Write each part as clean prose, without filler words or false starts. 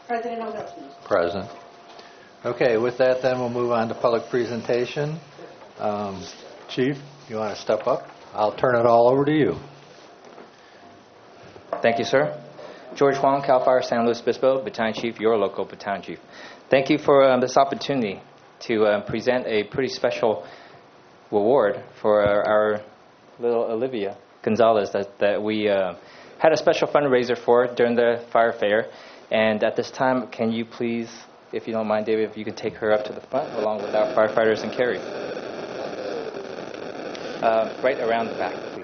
President Ogelski. Present. Okay, with that then we'll move on to public presentation. Chief, you want to step up? I'll turn it all over to you. Thank you, sir. George Huang, CAL FIRE San Luis Obispo, Battalion Chief, your local battalion chief. Thank you for this opportunity to present a pretty special reward for our little Olivia Gonzalez that we had a special fundraiser for during the fire fair. And at this time, can you please, if you don't mind, David, if you can take her up to the front along with our firefighters and Carrie. Right around the back, please.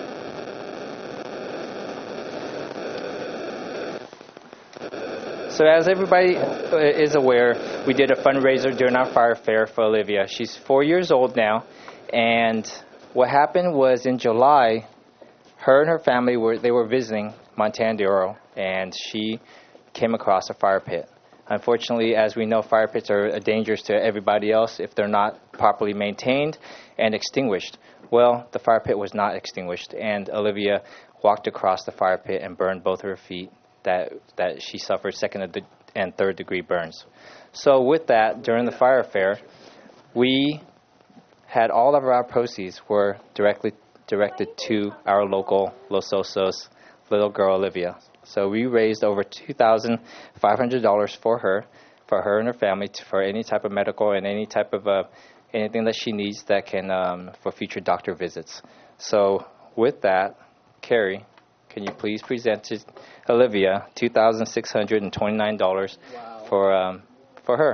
So as everybody is aware, we did a fundraiser during our fire fair for Olivia. She's 4 years old now, and what happened was in July, her and her family were visiting Montana de Oro, and she came across a fire pit. Unfortunately, as we know, fire pits are dangerous to everybody else if they're not properly maintained and extinguished. Well, the fire pit was not extinguished, and Olivia walked across the fire pit and burned both her feet. That she suffered second and third degree burns. So with that, during the fire fair, we had all of our proceeds were directly directed to our local Los Osos little girl Olivia. So we raised over $2,500 for her and her family for any type of medical and any type of anything that she needs that can for future doctor visits. So with that, Carrie, can you please present to Olivia $2,629 for her?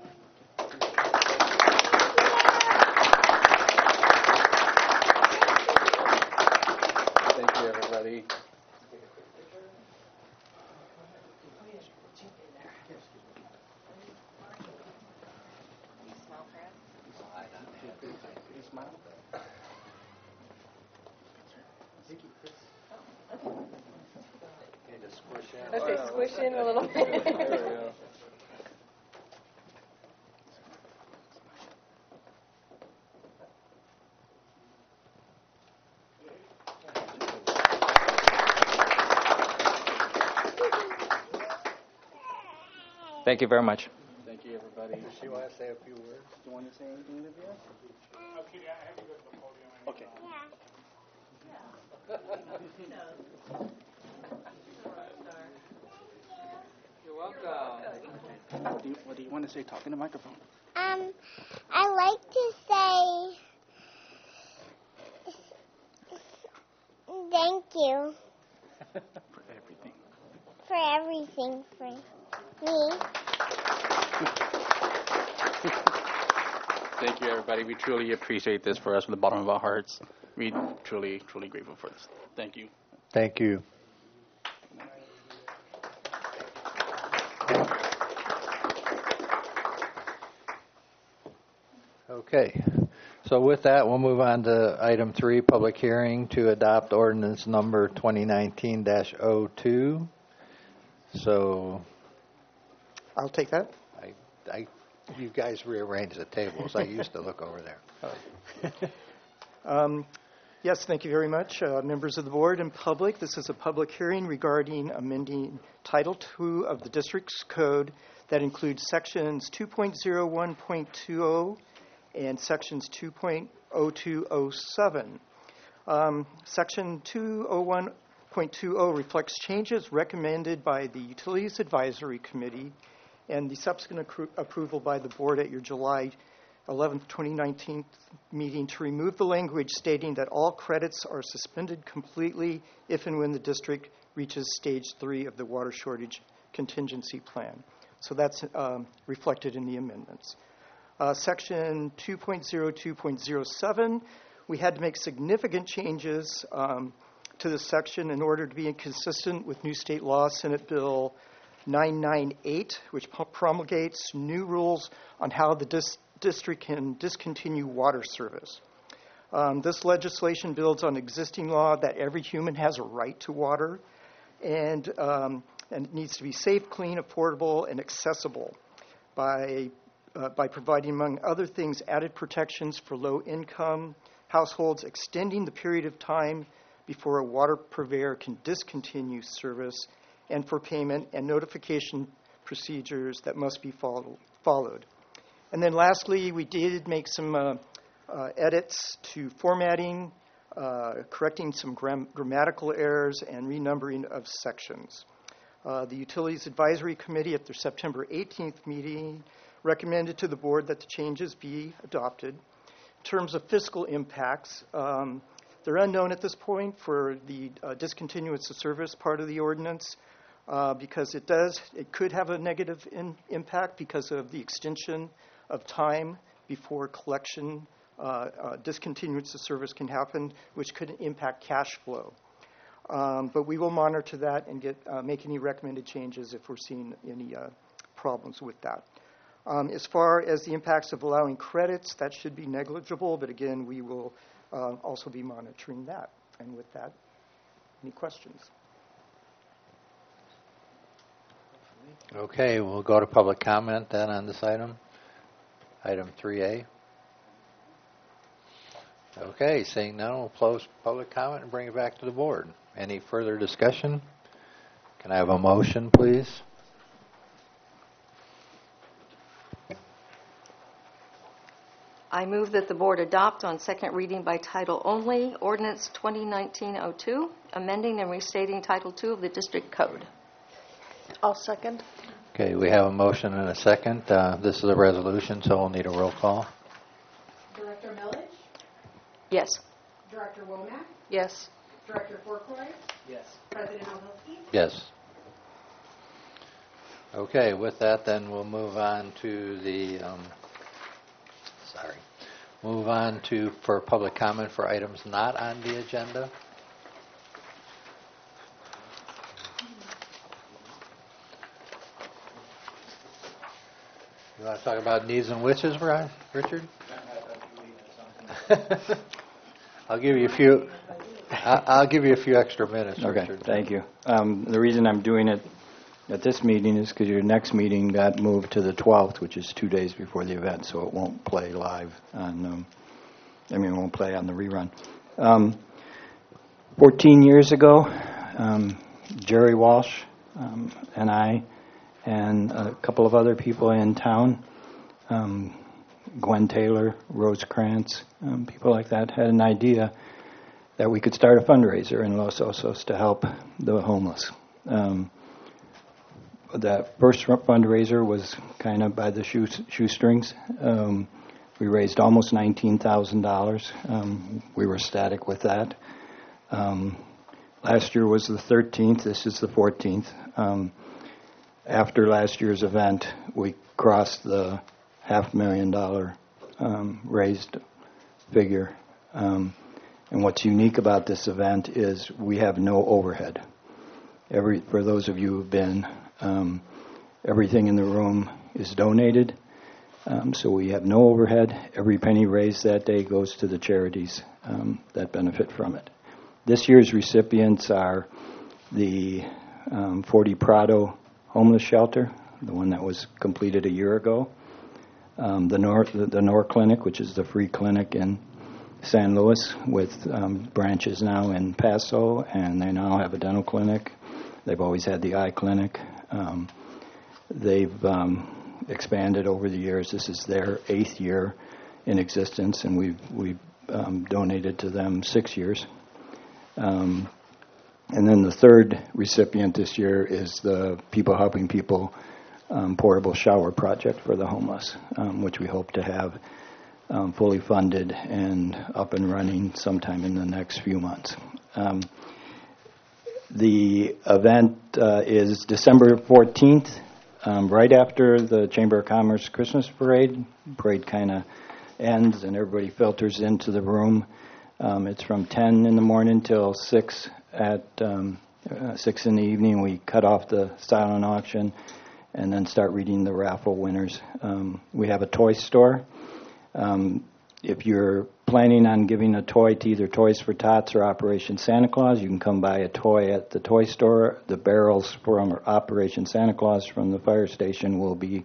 Thank you, everybody. Okay, squish in a little bit. Thank you very much. Thank you, everybody. Does she want to say a few words? Do you want to say anything, Olivia? Okay, I have to go to the podium. Okay. You're welcome. What do you want to say? Talk in the microphone. I like to say thank you For everything. for everything for me. Thank you, everybody. We truly appreciate this for us from the bottom of our hearts. We truly grateful for this. Thank you. Thank you. Okay. So with that, we'll move on to item 3, public hearing to adopt ordinance number 2019-02. So I'll take that. you guys rearrange the tables. I used to look over there. Yes, thank you very much, members of the board and public. This is a public hearing regarding amending Title II of the District's Code that includes sections 2.01.20 and sections 2.0207. Section 201.20 reflects changes recommended by the Utilities Advisory Committee and the subsequent approval by the board at your July 11th, 2019 meeting to remove the language stating that all credits are suspended completely if and when the district reaches stage 3 of the water shortage contingency plan. So that's reflected in the amendments. Section 2.02.07, we had to make significant changes to this section in order to be consistent with new state law, Senate Bill 998, which promulgates new rules on how the district can discontinue water service. This legislation builds on existing law that every human has a right to water, and it needs to be safe, clean, affordable, and accessible by providing, among other things, added protections for low-income households, extending the period of time before a water purveyor can discontinue service, and for payment and notification procedures that must be followed. And then lastly, we did make some edits to formatting, correcting some grammatical errors, and renumbering of sections. The Utilities Advisory Committee at their September 18th meeting recommended to the board that the changes be adopted. In terms of fiscal impacts, they're unknown at this point for the discontinuance of service part of the ordinance because it could have a negative impact because of the extension of time before collection, discontinuance of service can happen, which could impact cash flow. But we will monitor that and make any recommended changes if we're seeing any problems with that. As far as the impacts of allowing credits, that should be negligible, but again, we will also be monitoring that. And with that, any questions? Okay, we'll go to public comment then on this item. Item 3A. Okay, seeing none, we'll close public comment and bring it back to the board. Any further discussion? Can I have a motion, please? I move that the board adopt on second reading by title only Ordinance 2019-02, amending and restating Title II of the District Code. I'll second. Okay, we have a motion and a second. This is a resolution, so we'll need a roll call. Director Milledge? Yes. Director Womack? Yes. Director Forkroy? Yes. President Olhowski? Yes. Okay, with that, then we'll move on to the, for public comment for items not on the agenda. You want to talk about needs and wishes, Richard? I'll give you a few. I'll give you a few extra minutes, Okay, Richard. thank you. The reason I'm doing it at this meeting is because your next meeting got moved to the 12th, which is 2 days before the event, so it won't play live on. It won't play on the rerun. 14 years ago, Jerry Walsh and I and a couple of other people in town, Gwen Taylor, Rose Krantz, people like that, had an idea that we could start a fundraiser in Los Osos to help the homeless. That first fundraiser was kind of by the shoestrings. We raised almost $19,000. We were ecstatic with that. Last year was the 13th. This is the 14th. After last year's event, we crossed the $500,000 raised figure. And what's unique about this event is we have no overhead. For those of you who've been, everything in the room is donated. So we have no overhead. Every penny raised that day goes to the charities that benefit from it. This year's recipients are the 40 Prado homeless shelter, the one that was completed a year ago, the Nor Clinic, which is the free clinic in San Luis with branches now in Paso, and they now have a dental clinic. They've always had the eye clinic. They've expanded over the years. This is their 8th year in existence, and we've donated to them 6 years. And then the third recipient this year is the People Helping People portable shower project for the homeless, which we hope to have fully funded and up and running sometime in the next few months. The event is December 14th, right after the Chamber of Commerce Christmas parade. Parade kind of ends and everybody filters into the room. It's from 10 in the morning till 6 at 6 in the evening. We cut off the silent auction and then start reading the raffle winners. We have a toy store. If you're planning on giving a toy to either Toys for Tots or Operation Santa Claus, you can come buy a toy at the toy store. The barrels from Operation Santa Claus from the fire station will be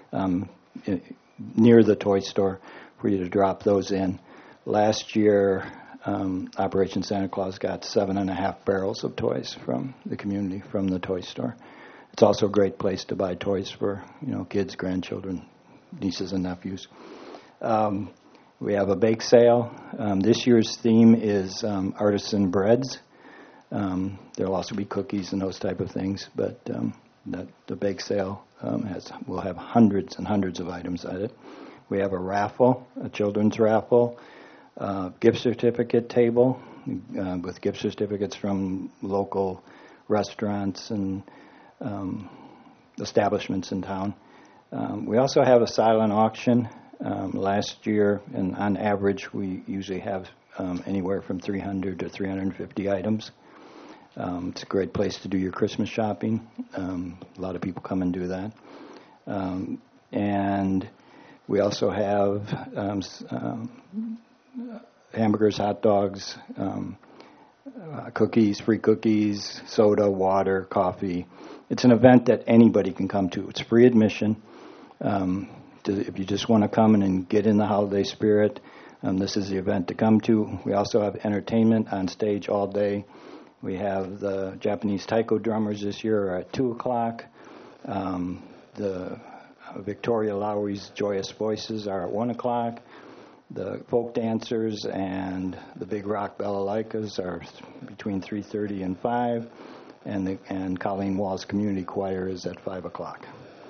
near the toy store for you to drop those in. Last year, Operation Santa Claus got 7.5 barrels of toys from the community, from the toy store. It's also a great place to buy toys for kids, grandchildren, nieces and nephews. We have a bake sale. This year's theme is artisan breads. There'll also be cookies and those type of things, but the bake sale will have hundreds and hundreds of items at it. We have a raffle, a children's raffle, gift certificate table with gift certificates from local restaurants and establishments in town. We also have a silent auction. Last year, and on average, we usually have anywhere from 300 to 350 items. It's a great place to do your Christmas shopping. A lot of people come and do that. And we also have hamburgers, hot dogs, cookies, free cookies, soda, water, coffee. It's an event that anybody can come to. It's free admission. If you just want to come in and get in the holiday spirit, this is the event to come to. We also have entertainment on stage all day. We have the Japanese taiko drummers this year at 2 o'clock. The Victoria Lowry's Joyous Voices are at 1 o'clock. The folk dancers and the big rock balalaikas are between 3:30 and 5. And Colleen Wall's Community Choir is at 5 o'clock.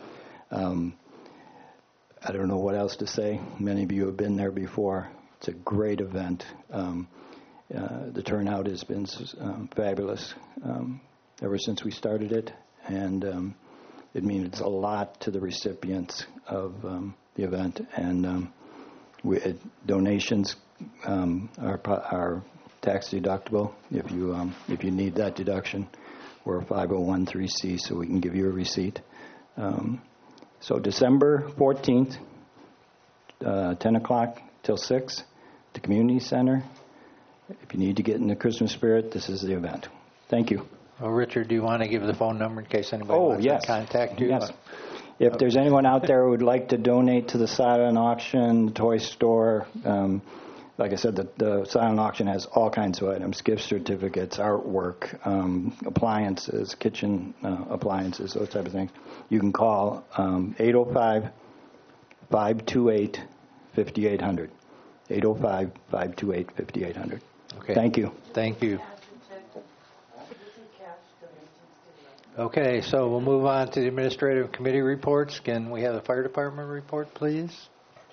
I don't know what else to say. Many of you have been there before. It's a great event. The turnout has been fabulous ever since we started it, and it means a lot to the recipients of the event. And donations are tax deductible if you need that deduction. We're a 501(c), so we can give you a receipt. So December 14th, 10 o'clock till 6, at the Community Center. If you need to get in the Christmas spirit, this is the event. Thank you. Well, Richard, do you want to give the phone number in case anybody wants to contact you? Yes. If there's anyone out there who would like to donate to the silent auction, the toy store, like I said, the silent auction has all kinds of items, gift certificates, artwork, appliances, kitchen appliances, those type of things. You can call 805-528-5800. 805-528-5800. Okay. Thank you. Thank you. Okay, so we'll move on to the administrative committee reports. Can we have the fire department report, please?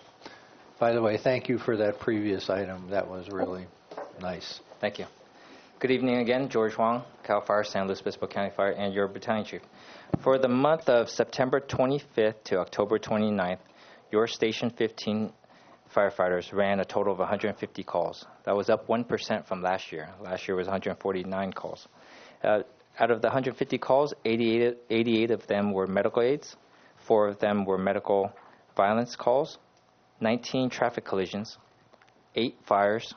By the way, thank you for that previous item. That was really nice. Thank you. Good evening again. George Huang, CAL FIRE, San Luis Obispo County Fire, and your battalion chief. For the month of September 25th to October 29th, your Station 15 firefighters ran a total of 150 calls. That was up 1% from last year. Last year was 149 calls. Out of the 150 calls, 88 of them were medical aids, 4 of them were medical violence calls, 19 traffic collisions, 8 fires,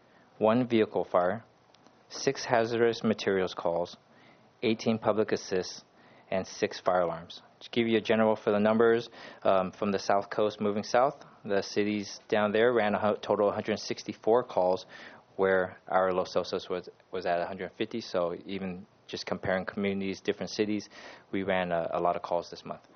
1 vehicle fire, 6 hazardous materials calls, 18 public assists, and 6 fire alarms. To give you a general for the numbers, from the South Coast moving south, the cities down there ran a total of 164 calls, where our Los Osos was at 150, so even just comparing communities, different cities, we ran a lot of calls this month.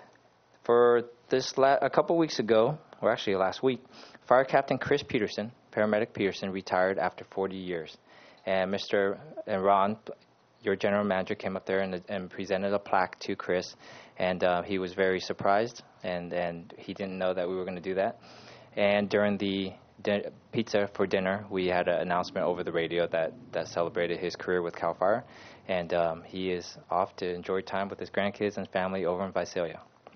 For this, a couple weeks ago, or actually last week, Fire Captain Chris Peterson, Paramedic Peterson, retired after 40 years. And Ron, your general manager, came up there and presented a plaque to Chris, and he was very surprised, and he didn't know that we were going to do that. And during the pizza for dinner, we had an announcement over the radio that celebrated his career with CAL FIRE, and he is off to enjoy time with his grandkids and family over in Visalia.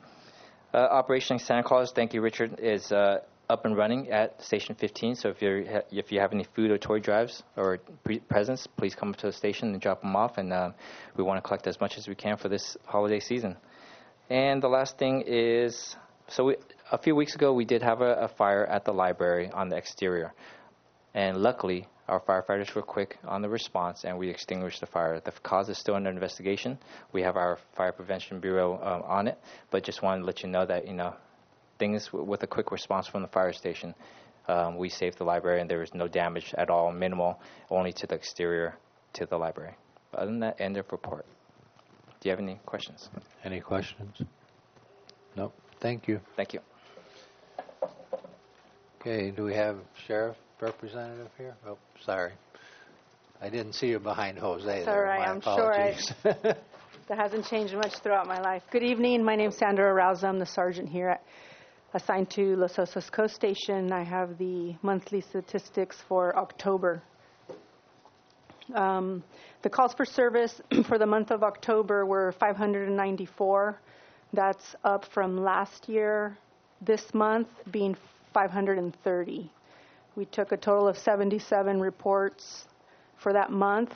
Operation Santa Claus, thank you, Richard, is up and running at Station 15. So if you have any food or toy drives or presents, please come up to the station and drop them off. And we want to collect as much as we can for this holiday season. And the last thing is, a few weeks ago we did have a fire at the library on the exterior, and luckily our firefighters were quick on the response, and we extinguished the fire. The cause is still under investigation. We have our Fire Prevention Bureau on it, but just wanted to let you know that, things with a quick response from the fire station, we saved the library, and there was no damage at all, minimal, only to the exterior to the library. Other than that, end of report. Do you have any questions? Any questions? Nope. Thank you. Thank you. Okay, do we have sheriff representative here? Oh, sorry. I didn't see you behind Jose It's all there. right. My I'm sure apologies. that hasn't changed much throughout my life. Good evening. My name's Sandra Arauza. I'm the sergeant here assigned to Los Osos Coast Station. I have the monthly statistics for October. The calls for service for the month of October were 594. That's up from last year, this month being 530. We took a total of 77 reports for that month,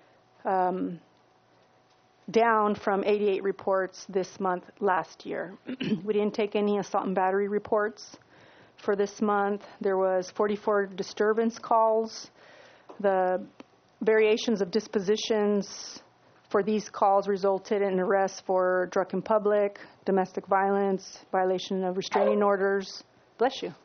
down from 88 reports this month last year. We didn't take any assault and battery reports for this month. There was 44 disturbance calls. The variations of dispositions for these calls resulted in arrests for drug in public, domestic violence, violation of restraining orders, bless you,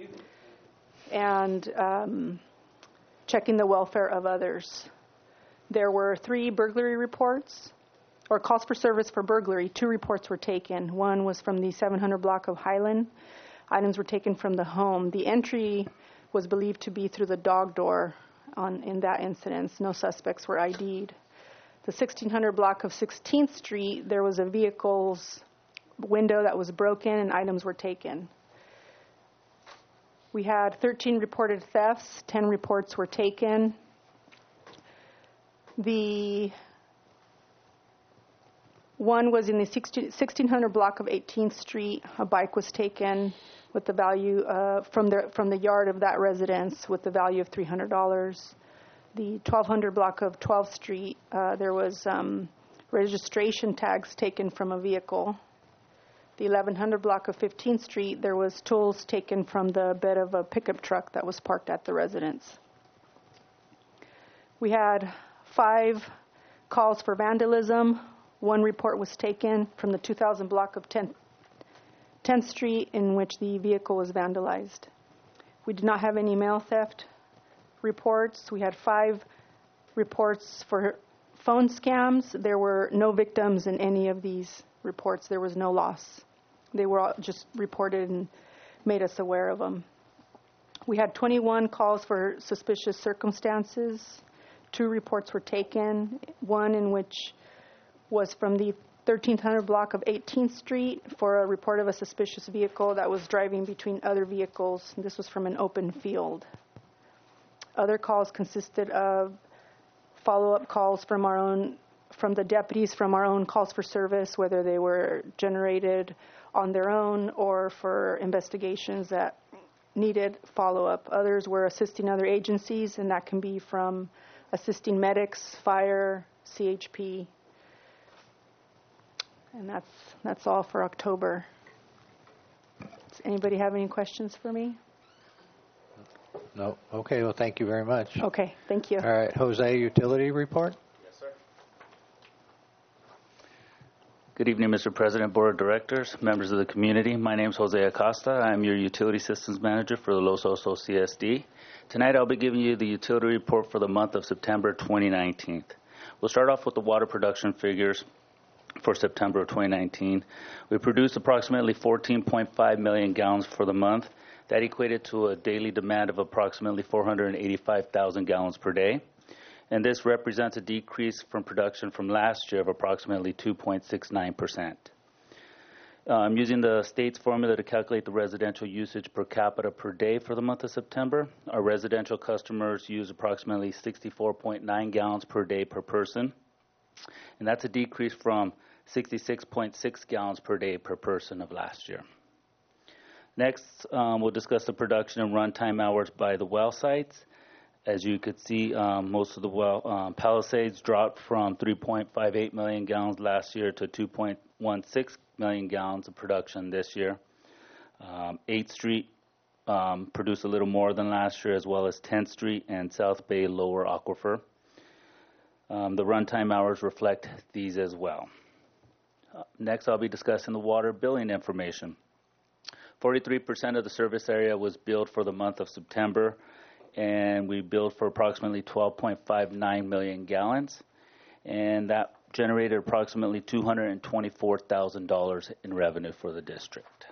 and checking the welfare of others. There were 3 burglary reports, or calls for service for burglary. 2 reports were taken. One was from the 700 block of Highland. Items were taken from the home. The entry was believed to be through the dog door in that incident. No suspects were ID'd. The 1600 block of 16th Street, there was a vehicle's window that was broken and items were taken. We had 13 reported thefts. 10 reports were taken. The one was in the 1600 block of 18th Street. A bike was taken with the value from the yard of that residence with the value of $300. The 1200 block of 12th Street, there was registration tags taken from a vehicle. The 1100 block of 15th Street, there was tools taken from the bed of a pickup truck that was parked at the residence. We had 5 calls for vandalism. 1 report was taken from the 2000 block of 10th Street in which the vehicle was vandalized. We did not have any mail theft reports. We had 5 reports for phone scams. There were no victims in any of these reports. There was no loss. They were all just reported and made us aware of them. We had 21 calls for suspicious circumstances. 2 reports were taken, one in which was from the 1300 block of 18th Street for a report of a suspicious vehicle that was driving between other vehicles. This was from an open field. Other calls consisted of follow-up calls from the deputies from our own calls for service, whether they were generated on their own or for investigations that needed follow-up. Others were assisting other agencies, and that can be from assisting medics, fire, CHP. And that's all for October. Does anybody have any questions for me? No. Okay, well, thank you very much. Okay, thank you. All right, Jose, utility report? Yes, sir. Good evening, Mr. President, Board of Directors, members of the community. My name is Jose Acosta. I'm your Utility Systems Manager for the Los Osos CSD. Tonight I'll be giving you the utility report for the month of September 2019. We'll start off with the water production figures for September of 2019. We produced approximately 14.5 million gallons for the month. That equated to a daily demand of approximately 485,000 gallons per day. And this represents a decrease from production from last year of approximately 2.69%. I'm using the state's formula to calculate the residential usage per capita per day for the month of September. Our residential customers use approximately 64.9 gallons per day per person. And that's a decrease from 66.6 gallons per day per person of last year. Next, we'll discuss the production and runtime hours by the well sites. As you could see, most of the well Palisades dropped from 3.58 million gallons last year to 2.16 million gallons of production this year. 8th Street produced a little more than last year, as well as 10th Street and South Bay Lower Aquifer. The runtime hours reflect these as well. Next, I'll be discussing the water billing information. 43% of the service area was billed for the month of September, and we billed for approximately 12.59 million gallons. And that generated approximately $224,000 in revenue for the district.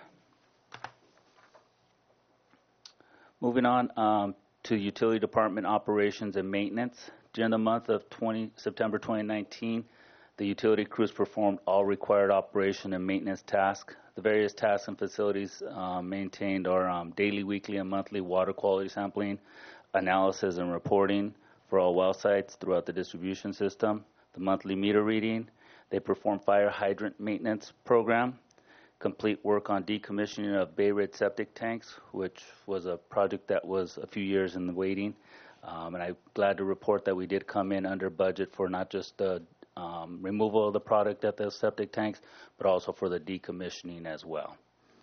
Moving on to utility department operations and maintenance. During the month of September 2019, the utility crews performed all required operation and maintenance tasks. The various tasks and facilities maintained are daily, weekly, and monthly water quality sampling, analysis and reporting for all well sites throughout the distribution system, the monthly meter reading. They perform fire hydrant maintenance program, complete work on decommissioning of Bay Ridge septic tanks, which was a project that was a few years in the waiting. And I'm glad to report that we did come in under budget for not just the removal of the product at those septic tanks, but also for the decommissioning as well.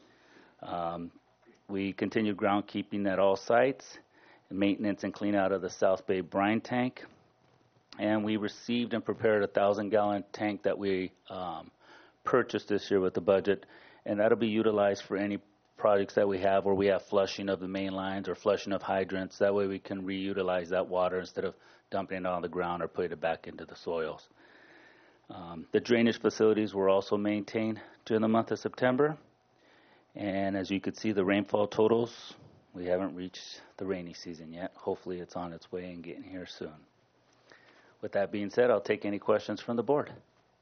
We continued groundkeeping at all sites, maintenance and clean out of the South Bay brine tank, and we received and prepared a 1,000-gallon tank that we purchased this year with the budget, and that'll be utilized for any projects that we have where we have flushing of the main lines or flushing of hydrants. That way we can reutilize that water instead of dumping it on the ground or putting it back into the soils. The drainage facilities were also maintained during the month of September. And as you can see, the rainfall totals, we haven't reached the rainy season yet. Hopefully it's on its way and getting here soon. With that being said, I'll take any questions from the board.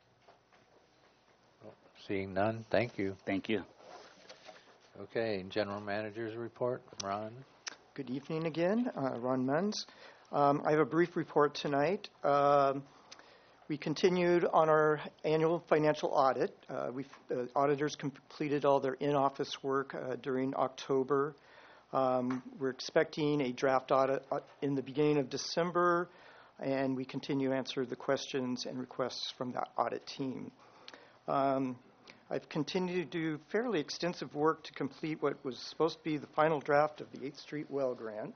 Seeing none, thank you. Thank you. Okay, General Manager's report, Ron. Good evening again, Ron Menz. I have a brief report tonight. We continued on our annual financial audit. Auditors completed all their in-office work during October. We're expecting a draft audit in the beginning of December, and we continue to answer the questions and requests from that audit team. I've continued to do fairly extensive work to complete what was supposed to be the final draft of the 8th Street well grant.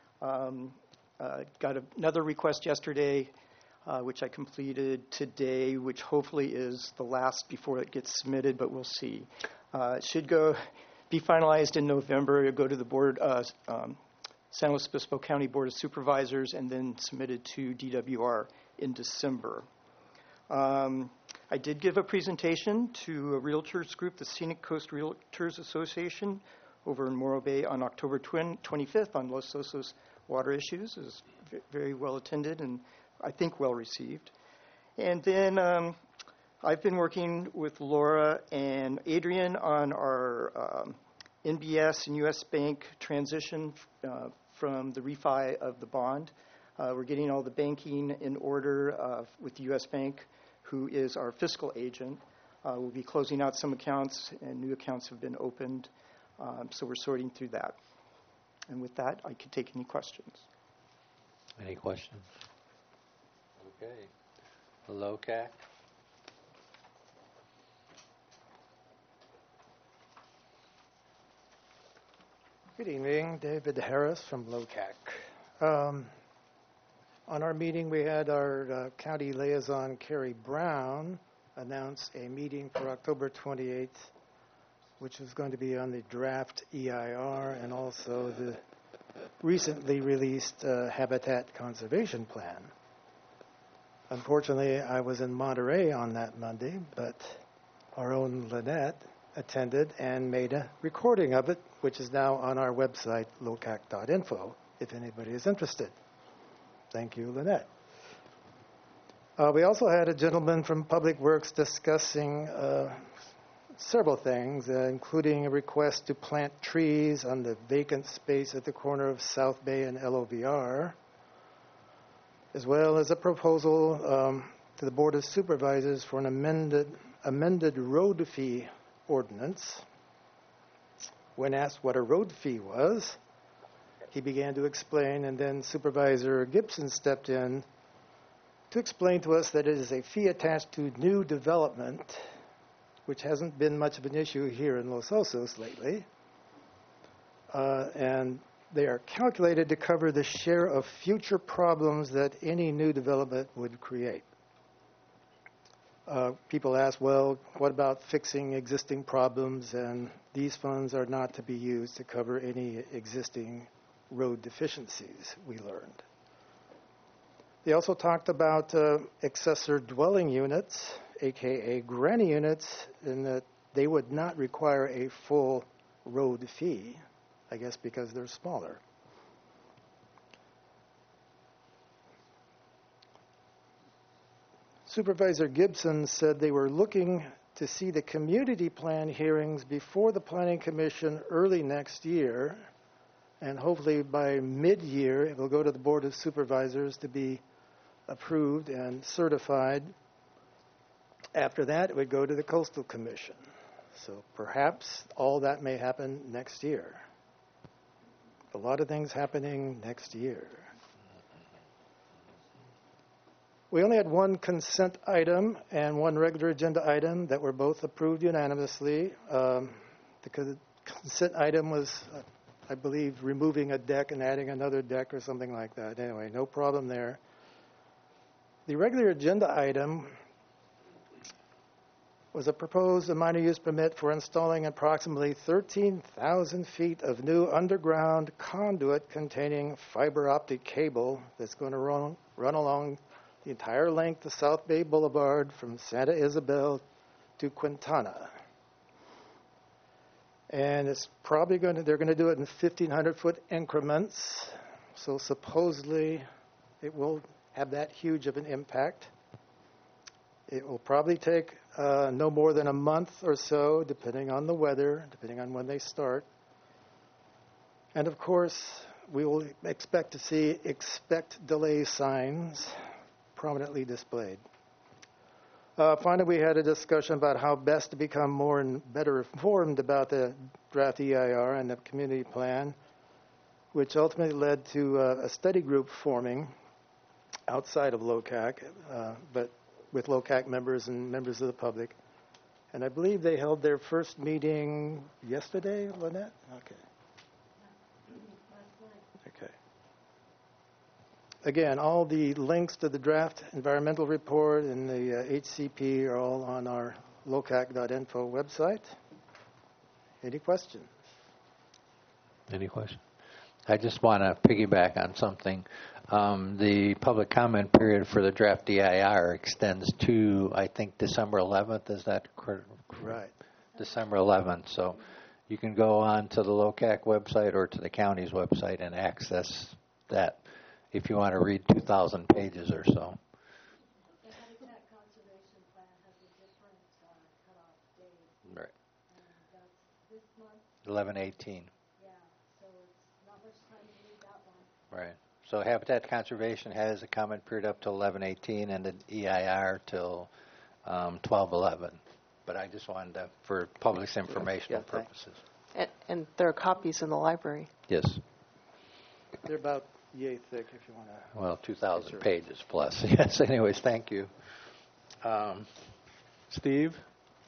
Got another request yesterday, which I completed today, which hopefully is the last before it gets submitted, but we'll see. It should be finalized in November. It'll go to the board, San Luis Obispo County Board of Supervisors, and then submitted to DWR in December. I did give a presentation to a realtors group, the Scenic Coast Realtors Association, over in Morro Bay on October 25th on Los Osos water issues. It was very well attended and I think well received. And then I've been working with Laura and Adrian on our NBS and U.S. Bank transition from the refi of the bond. We're getting all the banking in order with the U.S. Bank, who is our fiscal agent. We'll be closing out some accounts, and new accounts have been opened. So we're sorting through that. And with that, I could take any questions. Any questions? Okay. The LOCAC. Good evening, David Harris from LOCAC. On our meeting, we had our county liaison, Carrie Brown, announce a meeting for October 28th, which is going to be on the draft EIR and also the recently released Habitat Conservation Plan. Unfortunately, I was in Monterey on that Monday, but our own Lynette attended and made a recording of it, which is now on our website, locac.info, if anybody is interested. Thank you, Lynette. We also had a gentleman from Public Works discussing several things, including a request to plant trees on the vacant space at the corner of South Bay and LOVR, as well as a proposal to the Board of Supervisors for an amended road fee ordinance. When asked what a road fee was, he began to explain, and then Supervisor Gibson stepped in to explain to us that it is a fee attached to new development, which hasn't been much of an issue here in Los Osos lately. And they are calculated to cover the share of future problems that any new development would create. People ask, well, what about fixing existing problems? And these funds are not to be used to cover any existing road deficiencies, we learned. They also talked about accessor dwelling units, aka granny units, in that they would not require a full road fee, I guess because they're smaller. Supervisor Gibson said they were looking to see the community plan hearings before the Planning Commission early next year, and hopefully by mid-year it will go to the Board of Supervisors to be approved and certified. After that, it would go to the Coastal Commission. So perhaps all that may happen next year. A lot of things happening next year. We only had one consent item and one regular agenda item that were both approved unanimously. The consent item was, I believe, removing a deck and adding another deck or something like that. Anyway, no problem there. The regular agenda item was a proposed minor use permit for installing approximately 13,000 feet of new underground conduit containing fiber optic cable that's going to run along the entire length of South Bay Boulevard from Santa Isabel to Quintana. And it's probably they're going to do it in 1,500-foot increments. So supposedly it will have that huge of an impact. It will probably take no more than a month or so, depending on the weather, depending on when they start. And of course, we will expect to see expect delay signs prominently displayed. Finally, we had a discussion about how best to become more and better informed about the draft EIR and the community plan, which ultimately led to a study group forming outside of LOCAC, but with LOCAC members and members of the public. And I believe they held their first meeting yesterday, Lynette? Okay. Again, all the links to the draft environmental report and the HCP are all on our locac.info website. Any questions? Any questions? I just want to piggyback on something. The public comment period for the draft DIR extends to, I think, December 11th. Is that correct? Right. December 11th. So you can go on to the LOCAC website or to the county's website and access that if you want to read 2,000 pages or so. The Habitat Conservation Plan has a different cutoff date. Right. And that's this month. 11/18. Yeah, so it's not much time to read that one. Right. So Habitat Conservation has a comment period up till 11/18 and the EIR till 12/11. But I just wanted to, for public's informational purposes. And there are copies in the library. Yes. They're about yay thick, if you want to. Well, 2,000 pages plus. Yes. Anyways, thank you. Steve?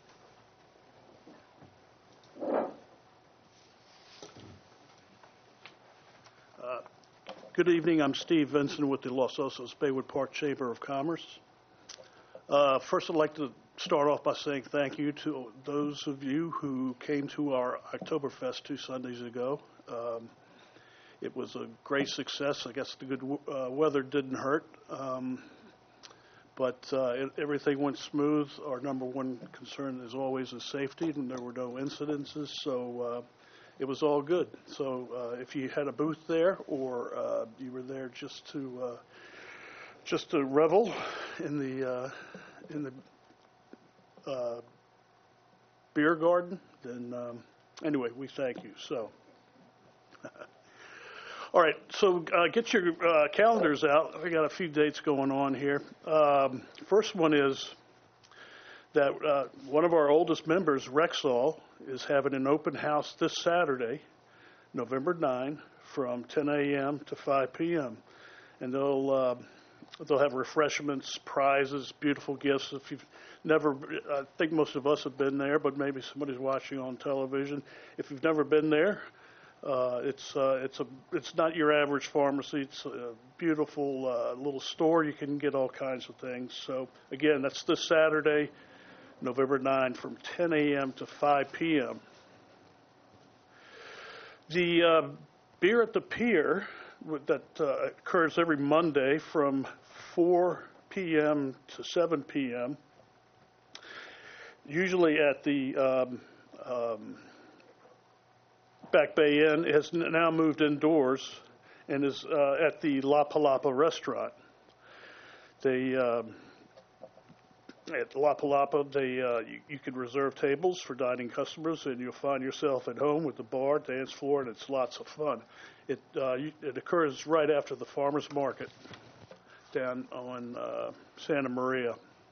Good evening. I'm Steve Vinson with the Los Osos Baywood Park Chamber of Commerce. First, I'd like to start off by saying thank you to those of you who came to our Oktoberfest 2 Sundays ago. It was a great success. I guess the good weather didn't hurt, but everything went smooth. Our number one concern, as always, is safety, and there were no incidences, so it was all good. So if you had a booth there, or you were there just to revel in the beer garden, then anyway, we thank you. So. All right, so get your calendars out. I got a few dates going on here. First one is that one of our oldest members, Rexall, is having an open house this Saturday, November 9, from 10 a.m. to 5 p.m. And they'll have refreshments, prizes, beautiful gifts. If you've never, I think most of us have been there, but maybe somebody's watching on television. If you've never been there, it's not your average pharmacy. It's a beautiful little store. You can get all kinds of things. So again, that's this Saturday, November 9, from 10 a.m. to 5 p.m. The Beer at the Pier that occurs every Monday from 4 p.m. to 7 p.m., usually at the Back Bay Inn. It has now moved indoors and is at the La Palapa restaurant. They at La Palapa, you can reserve tables for dining customers, and you'll find yourself at home with the bar, dance floor, and it's lots of fun. It occurs right after the farmers market down on Santa Maria.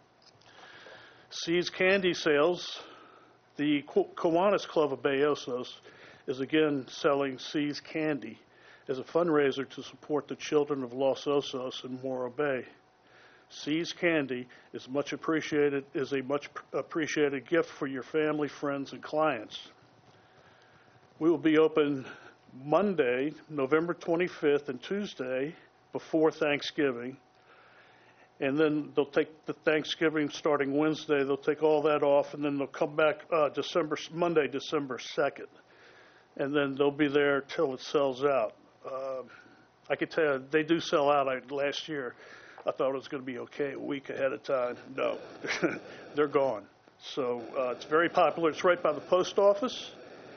See's Candy Sales. The Kiwanis Club of Bay Osos is again selling See's Candy as a fundraiser to support the children of Los Osos in Morro Bay. See's Candy is a much appreciated gift for your family, friends, and clients. We will be open Monday, November 25th, and Tuesday before Thanksgiving. And then they'll take the Thanksgiving starting Wednesday. They'll take all that off, and then they'll come back Monday, December 2nd. And then they'll be there till it sells out. I could tell you, they do sell out. Last year, I thought it was going to be okay a week ahead of time. No, they're gone. So it's very popular. It's right by the post office.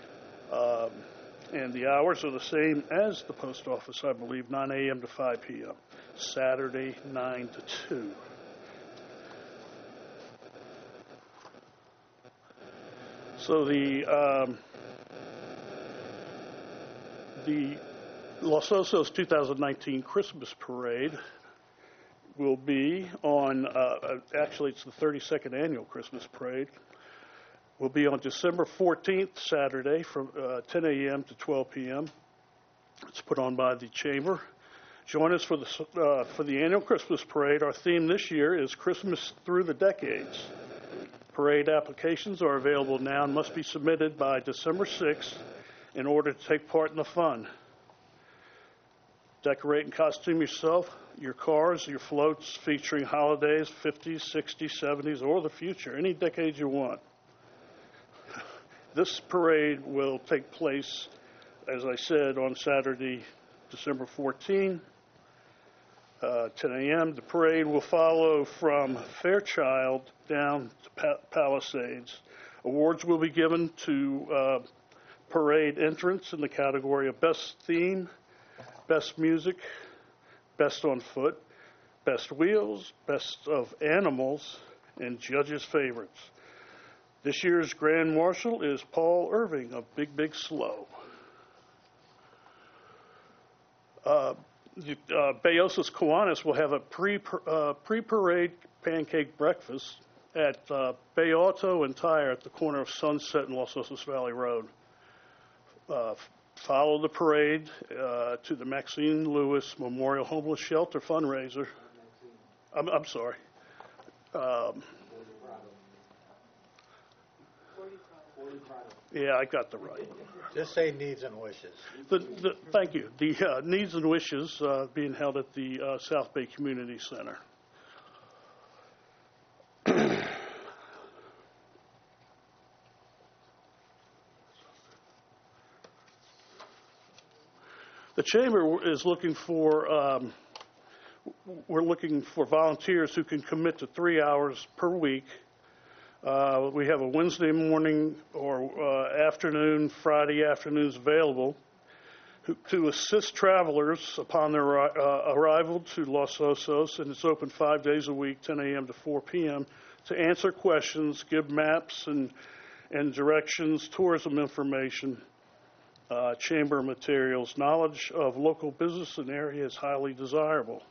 And the hours are the same as the post office, I believe, 9 a.m. to 5 p.m. Saturday, 9 to 2. So the Los Osos 2019 Christmas Parade will be on, actually it's the 32nd annual Christmas Parade, will be on December 14th, Saturday, from 10 a.m. to 12 p.m. It's put on by the Chamber. Join us for the annual Christmas Parade. Our theme this year is Christmas Through the Decades. Parade applications are available now and must be submitted by December 6th in order to take part in the fun. Decorate and costume yourself, your cars, your floats featuring holidays, 50s, 60s, 70s, or the future, any decade you want. This parade will take place, as I said, on Saturday, December 14, 10 a.m. The parade will follow from Fairchild down to Palisades. Awards will be given to parade entrants in the category of Best Theme, Best Music, Best on Foot, Best Wheels, Best of Animals, and Judges' Favorites. This year's Grand Marshal is Paul Irving of Big Big Slow. Bay Osos Kiwanis will have a pre-parade pancake breakfast at Bay Auto and Tire at the corner of Sunset and Los Osos Valley Road. Follow the parade to the Maxine Lewis Memorial Homeless Shelter fundraiser. I'm sorry. Yeah, I got the right. Just say needs and wishes. Thank you. The needs and wishes being held at the South Bay Community Center. The Chamber is looking for, we're looking for volunteers who can commit to 3 hours per week. We have a Wednesday morning or afternoon, Friday afternoons available to assist travelers upon their arrival to Los Osos, and it's open 5 days a week, 10 a.m. to 4 p.m., to answer questions, give maps and directions, tourism information, Chamber materials. Knowledge of local business and area is highly desirable.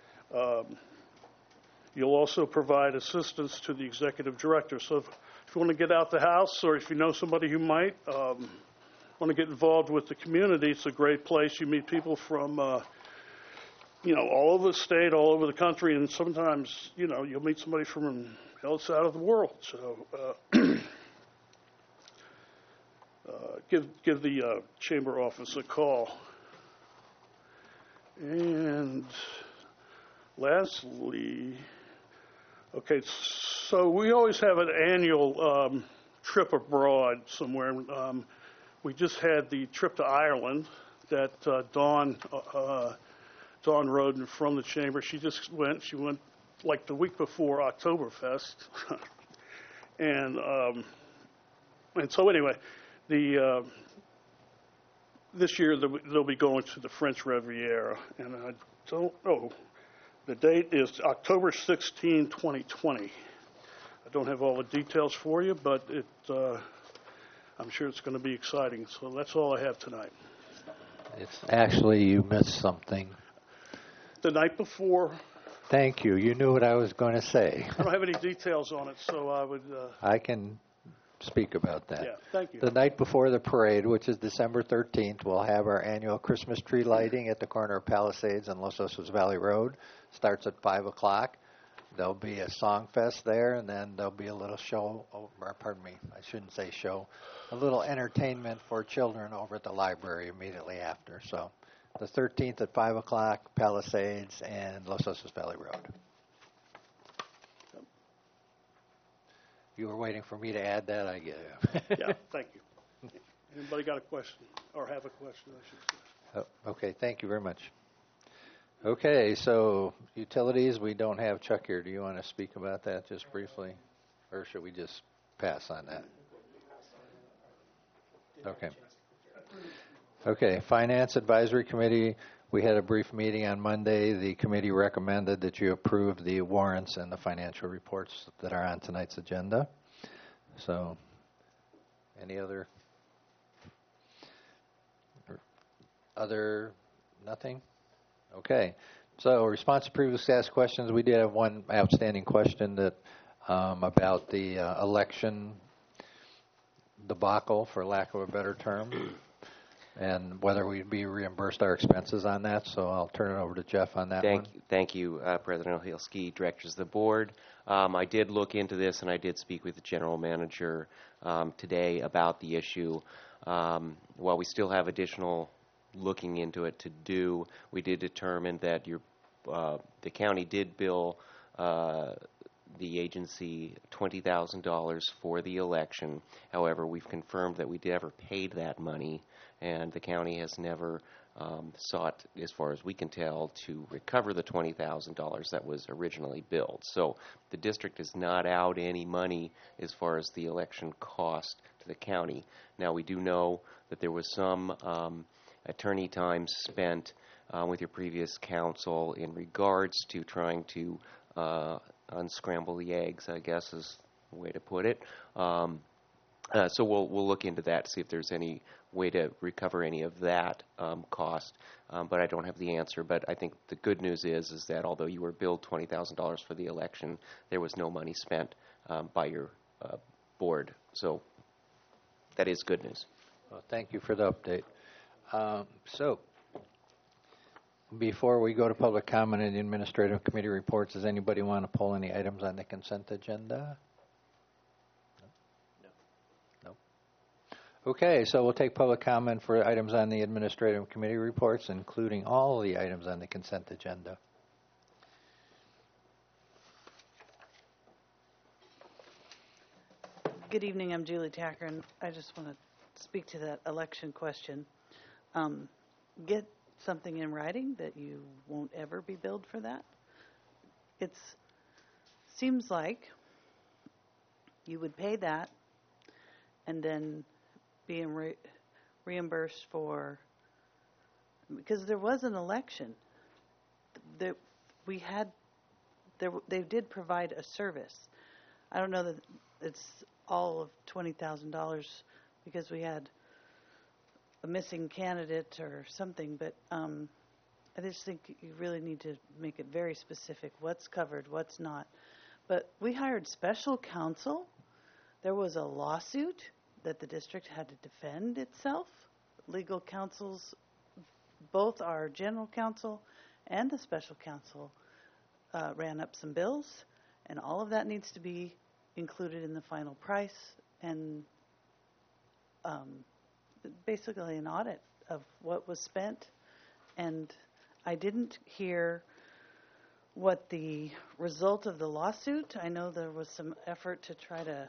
You'll also provide assistance to the executive director. So if you want to get out the house, or if you know somebody who might want to get involved with the community, it's a great place. You meet people from, all over the state, all over the country, and sometimes, you'll meet somebody from the other side of the world. So give the Chamber office a call. And lastly, okay, so we always have an annual trip abroad somewhere. We just had the trip to Ireland that Dawn Roden from the chamber, she went like the week before Oktoberfest. And so anyway, this year they'll be going to the French Riviera, and I don't know. The date is October 16, 2020. I don't have all the details for you, but I'm sure it's going to be exciting. So that's all I have tonight. It's actually, you missed something. The night before. Thank you. You knew what I was going to say. I don't have any details on it, so I would. I can speak about that. Yeah, thank you. The night before the parade, which is December 13th, we'll have our annual Christmas tree lighting at the corner of Palisades and Los Osos Valley Road. Starts at 5 o'clock. There'll be a song fest there, and then there'll be a little show, pardon me, I shouldn't say show, a little entertainment for children over at the library immediately after. So the 13th at 5 o'clock, Palisades and Los Osos Valley Road. You were waiting for me to add that, I get it. Yeah, thank you. Anybody got a question or have a question, I should say? Oh, okay, thank you very much. Okay, so utilities, we don't have Chuck here. Do you want to speak about that just briefly? Or should we just pass on that? Okay. Okay, Finance Advisory Committee, we had a brief meeting on Monday. The committee recommended that you approve the warrants and the financial reports that are on tonight's agenda. So, any other nothing? Okay. So, response to previously asked questions, we did have one outstanding question that about the election debacle, for lack of a better term, and whether we'd be reimbursed our expenses on that. So I'll turn it over to Jeff on that one. Thank you, President Ohielski, directors of the board. I did look into this, and I did speak with the general manager today about the issue. While we still have additional looking into it to do, we did determine that the county did bill the agency $20,000 for the election. However, we've confirmed that we never paid that money, and the county has never sought, as far as we can tell, to recover the $20,000 that was originally billed. So the district is not out any money as far as the election cost to the county. Now, we do know that there was some attorney time spent with your previous council in regards to trying to unscramble the eggs, I guess is the way to put it. So we'll look into that, see if there's any way to recover any of that cost. But I don't have the answer. But I think the good news is that although you were billed $20,000 for the election, there was no money spent by your board. So that is good news. Well, thank you for the update. So before we go to public comment and the administrative committee reports, does anybody want to pull any items on the consent agenda? No. Okay, so we'll take public comment for items on the administrative committee reports, including all the items on the consent agenda. Good evening, I'm Julie Tacker, and I just want to speak to that election question. Get something in writing that you won't ever be billed for that. It seems like you would pay that and then be reimbursed for, because there was an election. They did provide a service. I don't know that it's all of $20,000 because we had a missing candidate or something, but I just think you really need to make it very specific what's covered, what's not. But we hired special counsel. There was a lawsuit that the district had to defend itself. Legal counsels, both our general counsel and the special counsel, ran up some bills, and all of that needs to be included in the final price, and basically an audit of what was spent. And I didn't hear what the result of the lawsuit. I know there was some effort to try to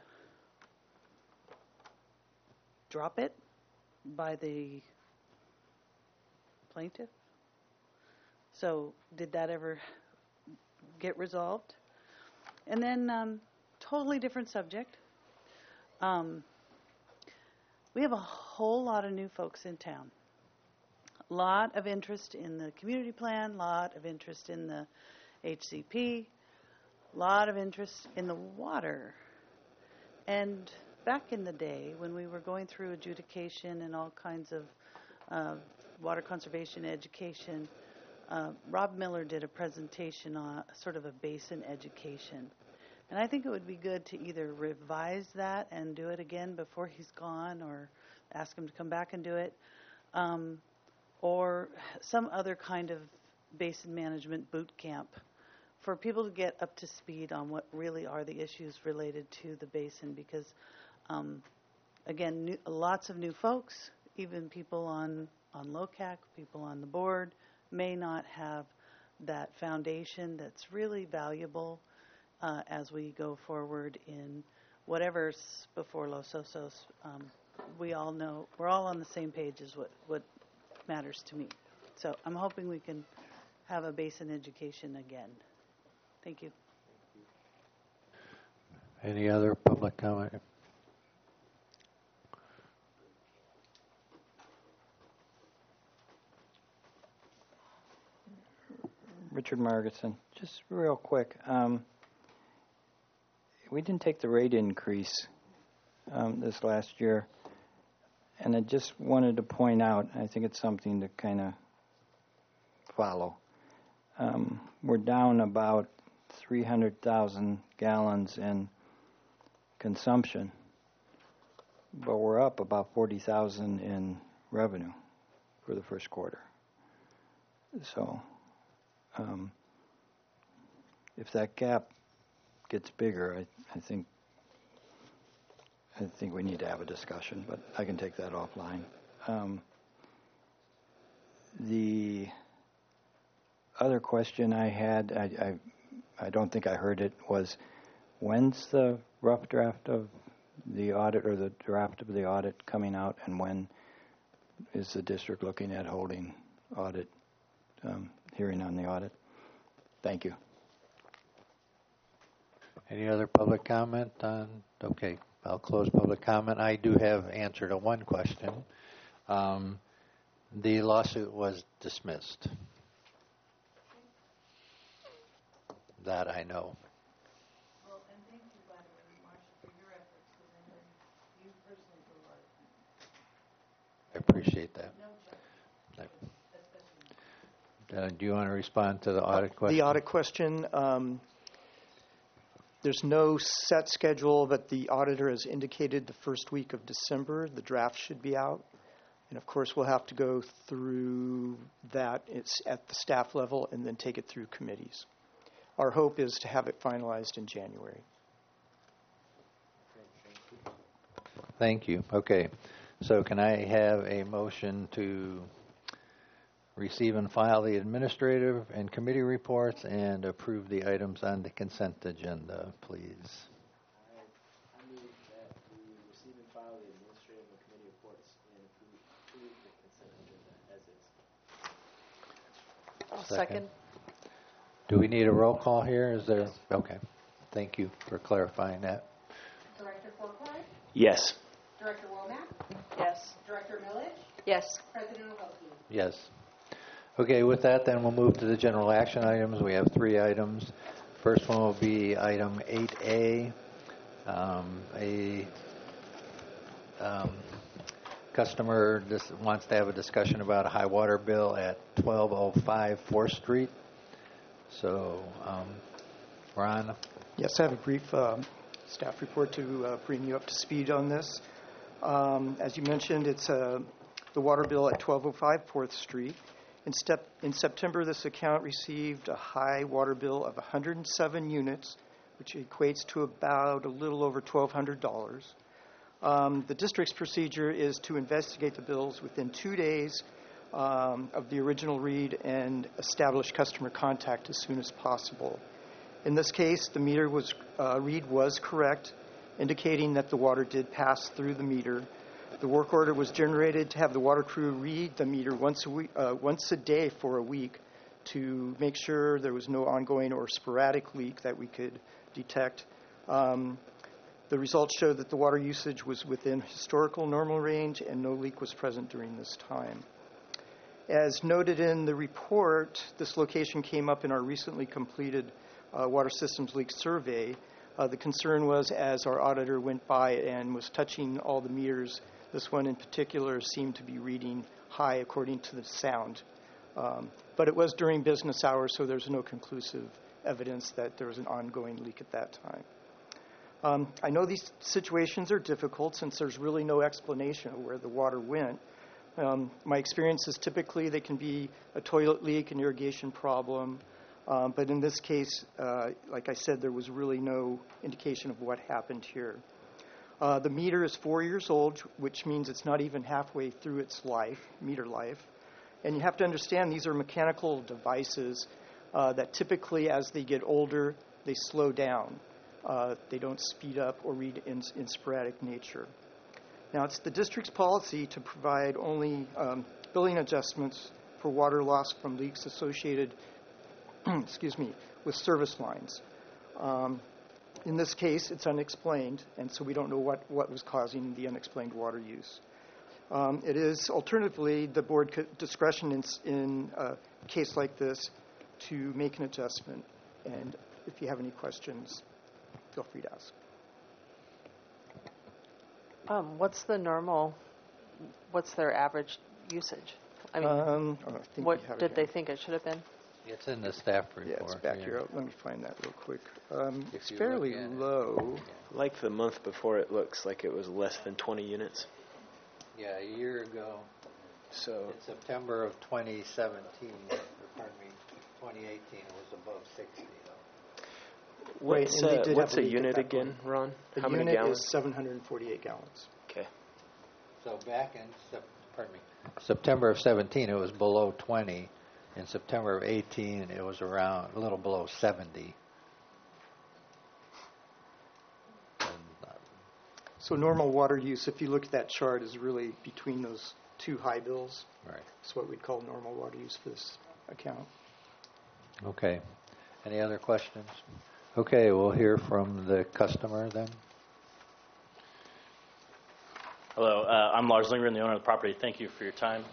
drop it by the plaintiff. So did that ever get resolved? And then, totally different subject. We have a whole lot of new folks in town. A lot of interest in the community plan, a lot of interest in the HCP, a lot of interest in the water. And back in the day, when we were going through adjudication and all kinds of water conservation education, Rob Miller did a presentation on sort of a basin education. And I think it would be good to either revise that and do it again before he's gone, or ask him to come back and do it, or some other kind of basin management boot camp for people to get up to speed on what really are the issues related to the basin. Because, again, lots of new folks, even people on LOCAC, people on the board, may not have that foundation that's really valuable as we go forward in whatever's before Los Osos. We all know, we're all on the same page as what matters to me. So I'm hoping we can have a basin education again. Thank you. Any other public comment? Richard Margetson, just real quick. We didn't take the rate increase this last year, and I just wanted to point out, I think it's something to kind of follow. We're down about 300,000 gallons in consumption, but we're up about 40,000 in revenue for the first quarter. So if that gap gets bigger, I think we need to have a discussion, but I can take that offline. The other question I had, I don't think I heard it, was when's the rough draft of the audit or the draft of the audit coming out, and when is the district looking at holding audit hearing on the audit? Thank you. Any other public comment on? Okay, I'll close public comment. I do have answer to one question. The lawsuit was dismissed. That I know. Well, and thank you, by the way, Marcia, for your efforts, because I know you personally do a lot of things. I appreciate that. No Do you want to respond to the audit question? The audit question, there's no set schedule, but the auditor has indicated the first week of December the draft should be out. And of course, we'll have to go through that at the staff level and then take it through committees. Our hope is to have it finalized in January. Thank you. Okay. So can I have a motion to receive and file the administrative and committee reports and approve the items on the consent agenda, please? I move that we receive and file the administrative and committee reports and approve the consent agenda as is. I'll second. Do we need a roll call here? Is there? Okay. Thank you for clarifying that. Director Forquard? Yes. Director Womack? Yes. Director Milledge? Yes. President O'Hulley? Yes. Okay, with that, then we'll move to the general action items. We have 3 items. First one will be item 8A. Customer wants to have a discussion about a high water bill at 1205 4th Street. So, Ron? Yes, I have a brief staff report to bring you up to speed on this. As you mentioned, it's the water bill at 1205 4th Street. In September, this account received a high water bill of 107 units, which equates to about a little over $1,200. The district's procedure is to investigate the bills within 2 days of the original read and establish customer contact as soon as possible. In this case, the meter read was correct, indicating that the water did pass through the meter. The work order was generated to have the water crew read the meter once a day for a week to make sure there was no ongoing or sporadic leak that we could detect. The results showed that the water usage was within historical normal range and no leak was present during this time. As noted in the report, this location came up in our recently completed water systems leak survey. The concern was, as our auditor went by and was touching all the meters, this one in particular seemed to be reading high according to the sound. But it was during business hours, so there's no conclusive evidence that there was an ongoing leak at that time. I know these situations are difficult since there's really no explanation of where the water went. My experience is typically they can be a toilet leak, an irrigation problem, but in this case, like I said, there was really no indication of what happened here. The meter is 4 years old, which means it's not even halfway through its meter life. And you have to understand these are mechanical devices that typically, as they get older, they slow down. They don't speed up or read in sporadic nature. Now, it's the district's policy to provide only billing adjustments for water loss from leaks associated with service lines. In this case, it's unexplained, and so we don't know what was causing the unexplained water use. It is, alternatively, the board discretion in a case like this to make an adjustment. And if you have any questions, feel free to ask. What's their average usage? I mean, I think what we have it did here. they think it should have been? It's in the staff report. Yeah, it's back here. Let me find that real quick. It's you fairly look at it. low. Like the month before, it looks like it was less than 20 units. Yeah, a year ago, So in September of 2017, pardon me, 2018, it was above 60, though. what's, and they did what's have a leak at unit that again, point. Ron? The How many unit gallons? is 748 gallons. Okay. So back in September of 17, it was below 20. In September of 18, it was around a little below 70. So normal water use, if you look at that chart, is really between those two high bills. Right. It's what we'd call normal water use for this account. Okay. Any other questions? Okay, we'll hear from the customer then. Hello, I'm Lars Lindgren, the owner of the property. Thank you for your time.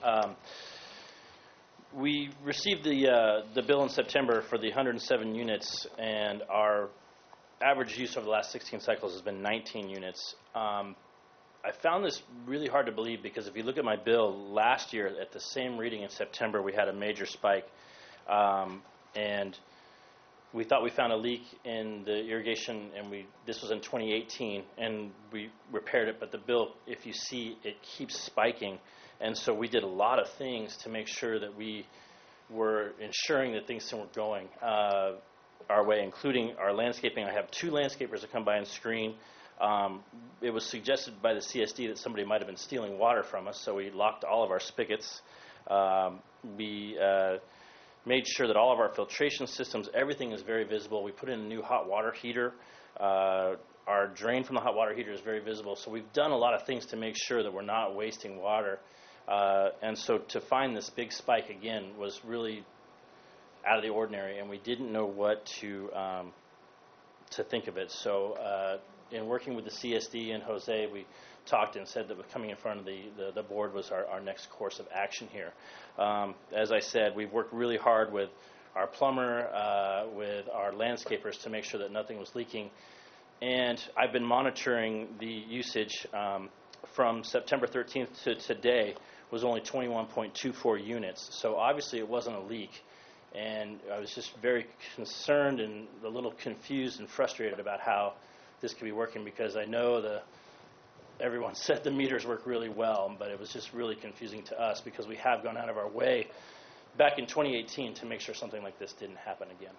We received the bill in September for the 107 units, and our average use over the last 16 cycles has been 19 units. I found this really hard to believe because if you look at my bill last year at the same reading in September, we had a major spike, and we thought we found a leak in the irrigation, and this was in 2018, and we repaired it, but the bill, if you see, it keeps spiking. And so we did a lot of things to make sure that we were ensuring that things were going our way, including our landscaping. I have 2 landscapers that come by and screen. It was suggested by the CSD that somebody might have been stealing water from us, so we locked all of our spigots. We made sure that all of our filtration systems, everything is very visible. We put in a new hot water heater. Our drain from the hot water heater is very visible. So we've done a lot of things to make sure that we're not wasting water. And so to find this big spike again was really out of the ordinary, and we didn't know what to think of it. So in working with the CSD and Jose, we talked and said that coming in front of the board was our next course of action here. As I said, we've worked really hard with our plumber, with our landscapers to make sure that nothing was leaking. And I've been monitoring the usage from September 13th to today was only 21.24 units. So obviously it wasn't a leak. And I was just very concerned and a little confused and frustrated about how this could be working, because I know everyone said the meters work really well, but it was just really confusing to us because we have gone out of our way back in 2018 to make sure something like this didn't happen again.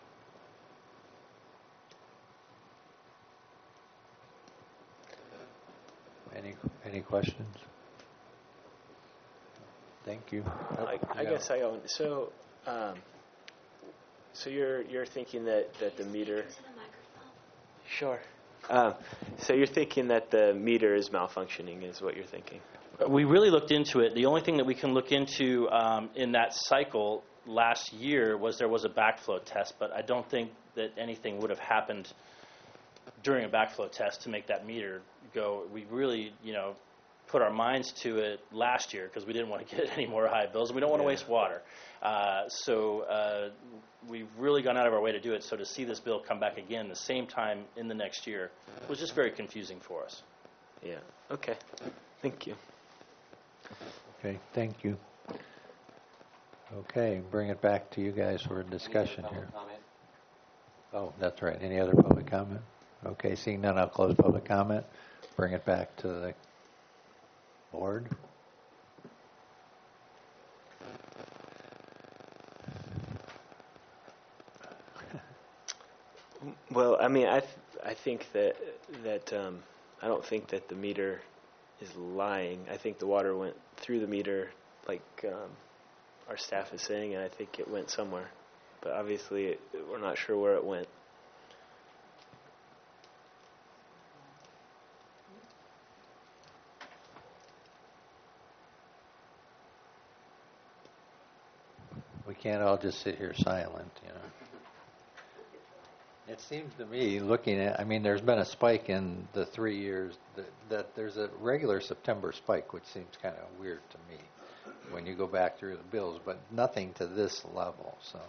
Any questions? Thank you. I guess I own. So, so you're thinking that the meter. Sure. So you're thinking that the meter is malfunctioning, is what you're thinking? We really looked into it. The only thing that we can look into in that cycle last year was there was a backflow test, but I don't think that anything would have happened during a backflow test to make that meter go. We really, put our minds to it last year because we didn't want to get any more high bills, and we don't want to waste water. So we've really gone out of our way to do it. So to see this bill come back again the same time in the next year was just very confusing for us. Yeah. Okay. Thank you. Okay, thank you. Okay, bring it back to you guys for a discussion here. Oh, that's right. Any other public comment? Okay, seeing none, I'll close public comment. Bring it back to the board. Well, I mean, I think that I don't think that the meter is lying. I think the water went through the meter, like our staff is saying, and I think it went somewhere. But obviously, we're not sure where it went. We can't all just sit here silent, It seems to me, looking at, there's been a spike in the 3 years, that there's a regular September spike, which seems kind of weird to me when you go back through the bills, but nothing to this level, so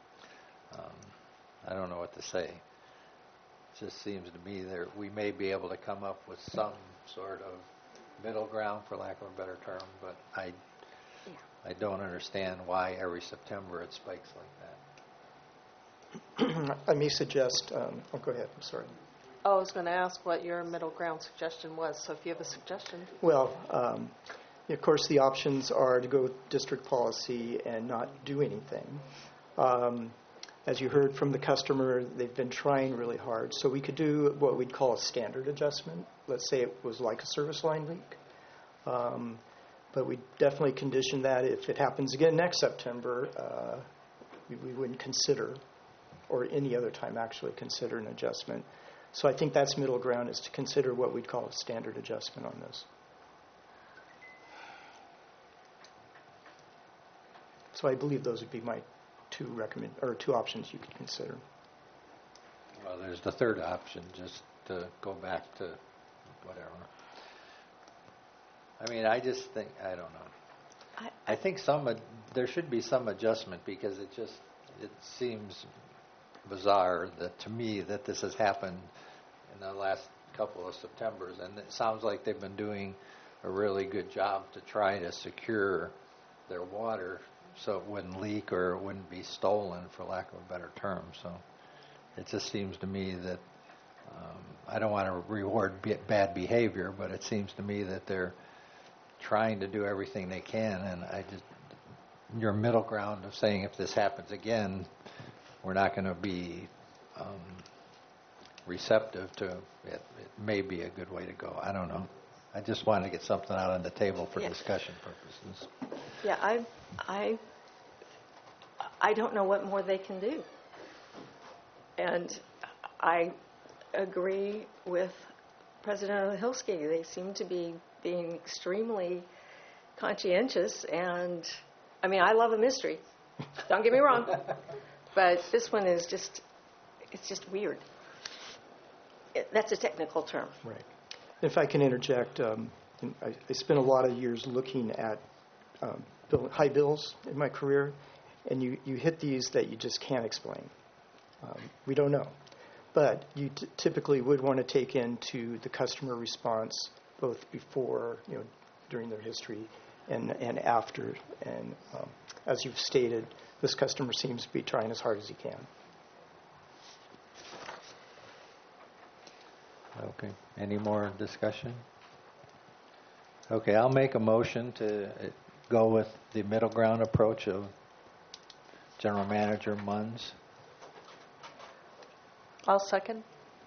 I don't know what to say. It just seems to me that we may be able to come up with some sort of middle ground, for lack of a better term, but I don't understand why every September it spikes like that. I may suggest, go ahead, I'm sorry. I was going to ask what your middle ground suggestion was, so if you have a suggestion. Well, of course, the options are to go with district policy and not do anything. As you heard from the customer, they've been trying really hard. So we could do what we'd call a standard adjustment. Let's say it was like a service line leak. But we definitely condition that if it happens again next September, we wouldn't consider, or any other time actually consider an adjustment. So I think that's middle ground, is to consider what we'd call a standard adjustment on this. So I believe those would be my two options you could consider. Well, there's the third option, just to go back to whatever. I just think, I don't know. I think there should be some adjustment, because it seems bizarre to me that this has happened in the last couple of Septembers, and it sounds like they've been doing a really good job to try to secure their water so it wouldn't leak or it wouldn't be stolen, for lack of a better term. So it just seems to me that I don't want to reward bad behavior, but it seems to me that they're trying to do everything they can, and your middle ground of saying if this happens again, we're not going to be receptive to it. It may be a good way to go. I don't know. I just wanted to get something out on the table for discussion purposes. Yeah, I don't know what more they can do. And I agree with President Ohilski. They seem to be being extremely conscientious, and I love a mystery. Don't get me wrong. But this one is just weird. That's a technical term. Right. If I can interject, I spent a lot of years looking at high bills in my career, and you hit these that you just can't explain. We don't know. But you typically would want to take into the customer response both before, during their history, and after. And as you've stated, this customer seems to be trying as hard as he can. Okay. Any more discussion? Okay, I'll make a motion to go with the middle ground approach of General Manager Munns. I'll second.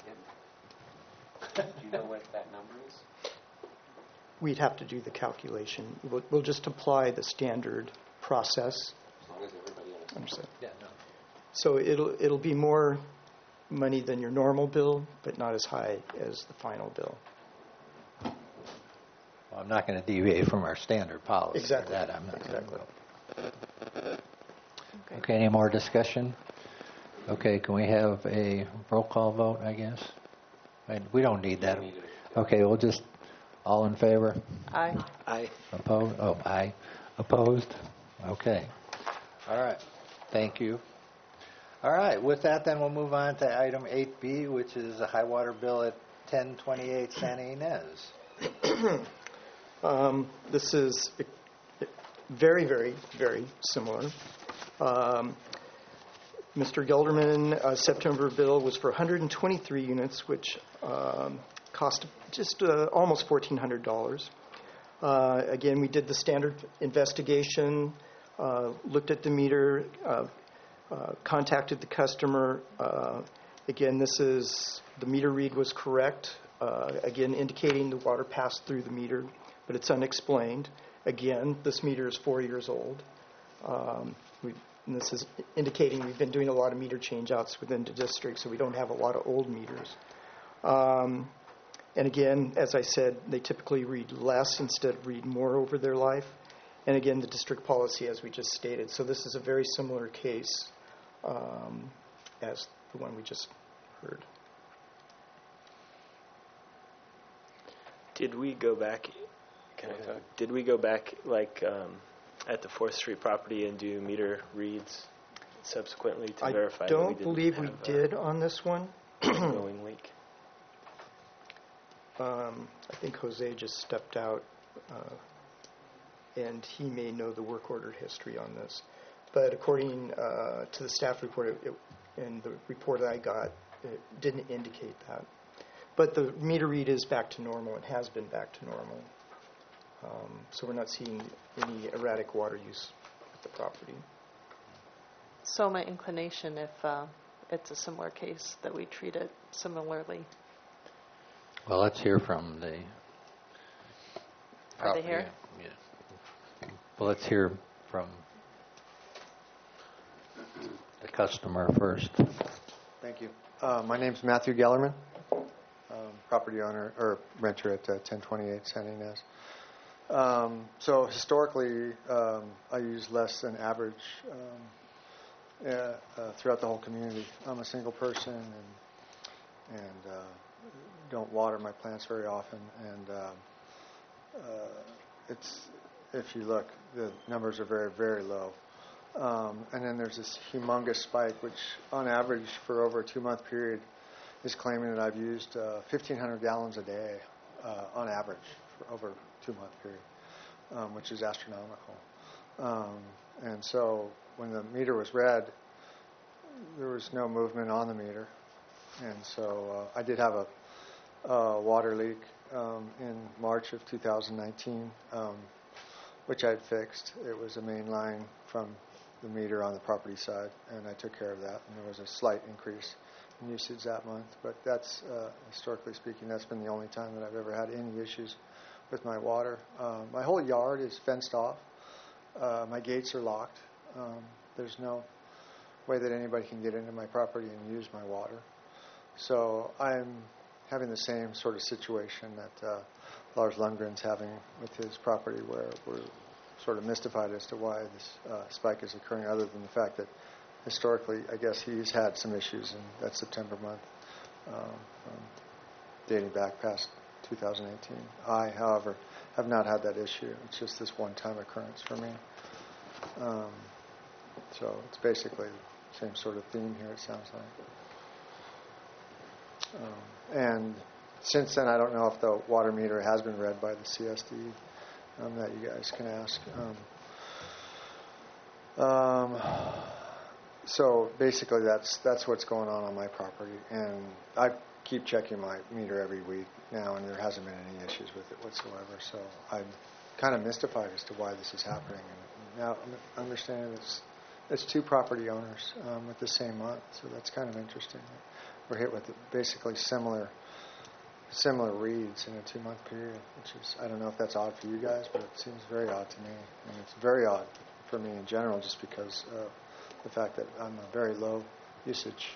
Do you know what that number is? We'd have to do the calculation. We'll just apply the standard process. As long as everybody understands. Yeah, no. So it'll be more money than your normal bill, but not as high as the final bill. Well, I'm not going to deviate from our standard policy. Exactly. That I'm not Exactly. going to do. Okay, any more discussion? Okay, can we have a roll call vote, I guess? We don't need that. Okay, we'll just, all in favor? Aye. Aye. Opposed? Oh, aye. Opposed? Okay. All right. Thank you. All right. With that, then we'll move on to item 8B, which is a high water bill at 1028 Santa Ynez. This is very, very, very similar. Mr. Gelderman, September bill was for 123 units, which cost just almost $1,400. Again, we did the standard investigation, looked at the meter, contacted the customer. Again, the meter read was correct, again, indicating the water passed through the meter, but it's unexplained. Again, this meter is 4 years old. And this is indicating we've been doing a lot of meter change-outs within the district, so we don't have a lot of old meters. And again, as I said, they typically read less instead of read more over their life. And again, the district policy, as we just stated. So this is a very similar case as the one we just heard. Did we go back? Did we go back like at the 4th Street property and do meter reads subsequently to verify? I don't believe we did on this one. Ongoing leak. I think Jose just stepped out, and he may know the work order history on this. But according to the staff report and the report I got, it didn't indicate that. But the meter read is back to normal. It has been back to normal. So we're not seeing any erratic water use at the property. So my inclination, if it's a similar case, that we treat it similarly. Well, let's hear from the... Are they here? Yeah. Well, let's hear from the customer first. Thank you. My name's Matthew Gellerman, property owner or renter at 1028 Santa Ynez. So historically, I use less than average throughout the whole community. I'm a single person and don't water my plants very often. And if you look, the numbers are very, very low. And then there's this humongous spike, which on average for over a 2-month period is claiming that I've used 1,500 gallons a day on average for over a 2-month period, which is astronomical. And so when the meter was read, there was no movement on the meter. And so I did have a water leak in March of 2019, which I'd fixed. It was a main line from the meter on the property side, and I took care of that. And there was a slight increase in usage that month. But that's, historically speaking, that's been the only time that I've ever had any issues with my water. My whole yard is fenced off. My gates are locked. There's no way that anybody can get into my property and use my water. So I'm having the same sort of situation that Lars Lundgren's having with his property, where we're sort of mystified as to why this spike is occurring, other than the fact that historically, I guess he's had some issues in that September month, dating back past 2018. I, however, have not had that issue. It's just this one-time occurrence for me. So it's basically the same sort of theme here, it sounds like. And since then, I don't know if the water meter has been read by the CSD, that you guys can ask. So basically, that's what's going on my property, and I keep checking my meter every week now, and there hasn't been any issues with it whatsoever. So I'm kind of mystified as to why this is happening. And now I'm understanding it's 2 property owners with the same month, so that's kind of interesting. We're hit with basically similar reads in a 2-month period, which is, I don't know if that's odd for you guys, but it seems very odd to me. And it's very odd for me in general, just because of the fact that I'm a very low usage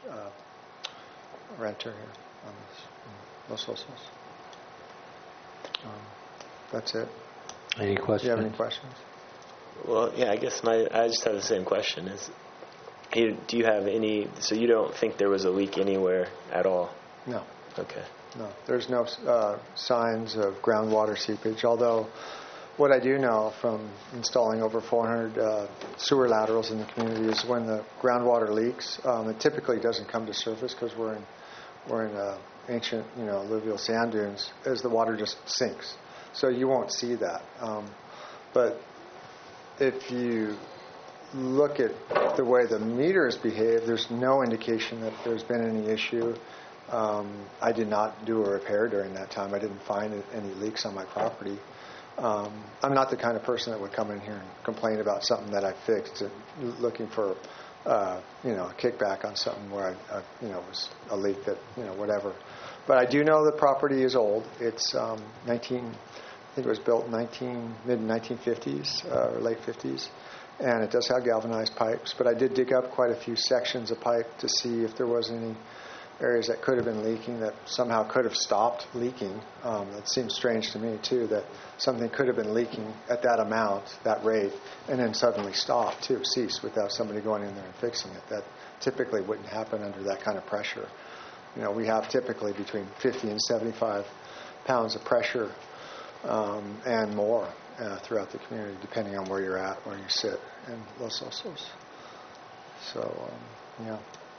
renter here on this, Los Osos. That's it. Any questions? Do you have any questions? Well, yeah, I guess I just have the same question. Do you have any, so you don't think there was a leak anywhere at all? No. Okay. No. There's no signs of groundwater seepage, although what I do know from installing over 400 sewer laterals in the community is when the groundwater leaks, it typically doesn't come to surface because we're in ancient, alluvial sand dunes, as the water just sinks. So you won't see that. But if you look at the way the meters behave, there's no indication that there's been any issue. I did not do a repair during that time. I didn't find any leaks on my property. I'm not the kind of person that would come in here and complain about something that I fixed, looking for a kickback on something where I was a leak that whatever. But I do know the property is old. It's I think it was built in mid 1950s or late 50s, and it does have galvanized pipes. But I did dig up quite a few sections of pipe to see if there was any areas that could have been leaking that somehow could have stopped leaking. It seems strange to me, too, that something could have been leaking at that amount, that rate, and then suddenly stop, too, cease without somebody going in there and fixing it. That typically wouldn't happen under that kind of pressure. We have typically between 50 and 75 pounds of pressure and more throughout the community, depending on where you're at, where you sit in Los Osos. So, yeah.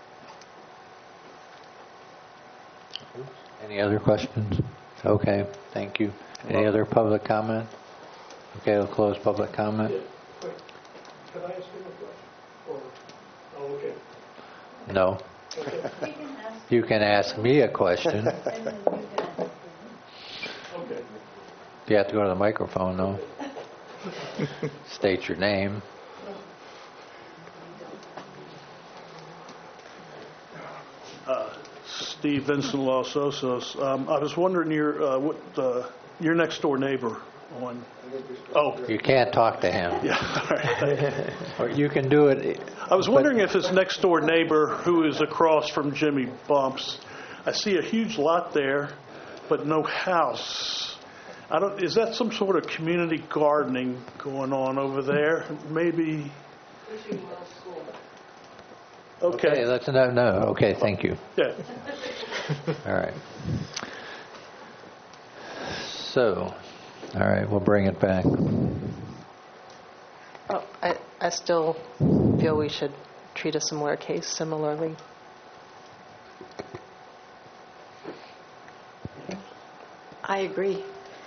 Any other questions? Okay, thank you. Any other public comment? Okay, we'll close public comment. Can I ask him a question? Okay. No. You can ask me a question. You have to go to the microphone, though. State your name. Steve Vincent Los Osos. I was wondering your next door neighbor on. Oh, you can't talk to him. Yeah, all right. Or you can do it. I was wondering if his next door neighbor, who is across from Jimmy Bumps, I see a huge lot there, but no house. Is that some sort of community gardening going on over there? Maybe. Okay. Let's no. Okay, thank you. Yeah. All right. So, all right, we'll bring it back. Oh, I still feel we should treat a similar case similarly. I agree.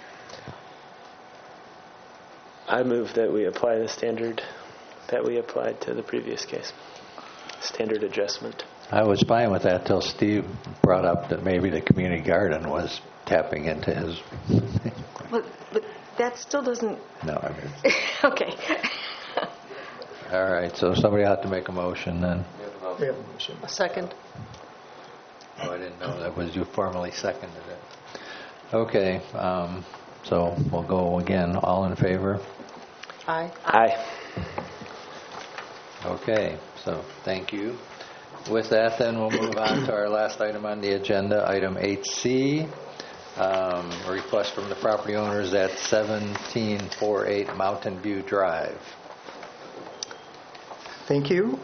I move that we apply the standard that we applied to the previous case. Standard adjustment. I was fine with that till Steve brought up that maybe the community garden was tapping into his. But that still doesn't. No, I mean. Okay. All right, so somebody ought to make a motion then. We have a motion. A second. Oh, I didn't know that was you formally seconded it. Okay, so we'll go again. All in favor? Aye. Aye. Okay, so thank you. With that, then, we'll move on to our last item on the agenda, item 8C, a request from the property owners at 1748 Mountain View Drive. Thank you.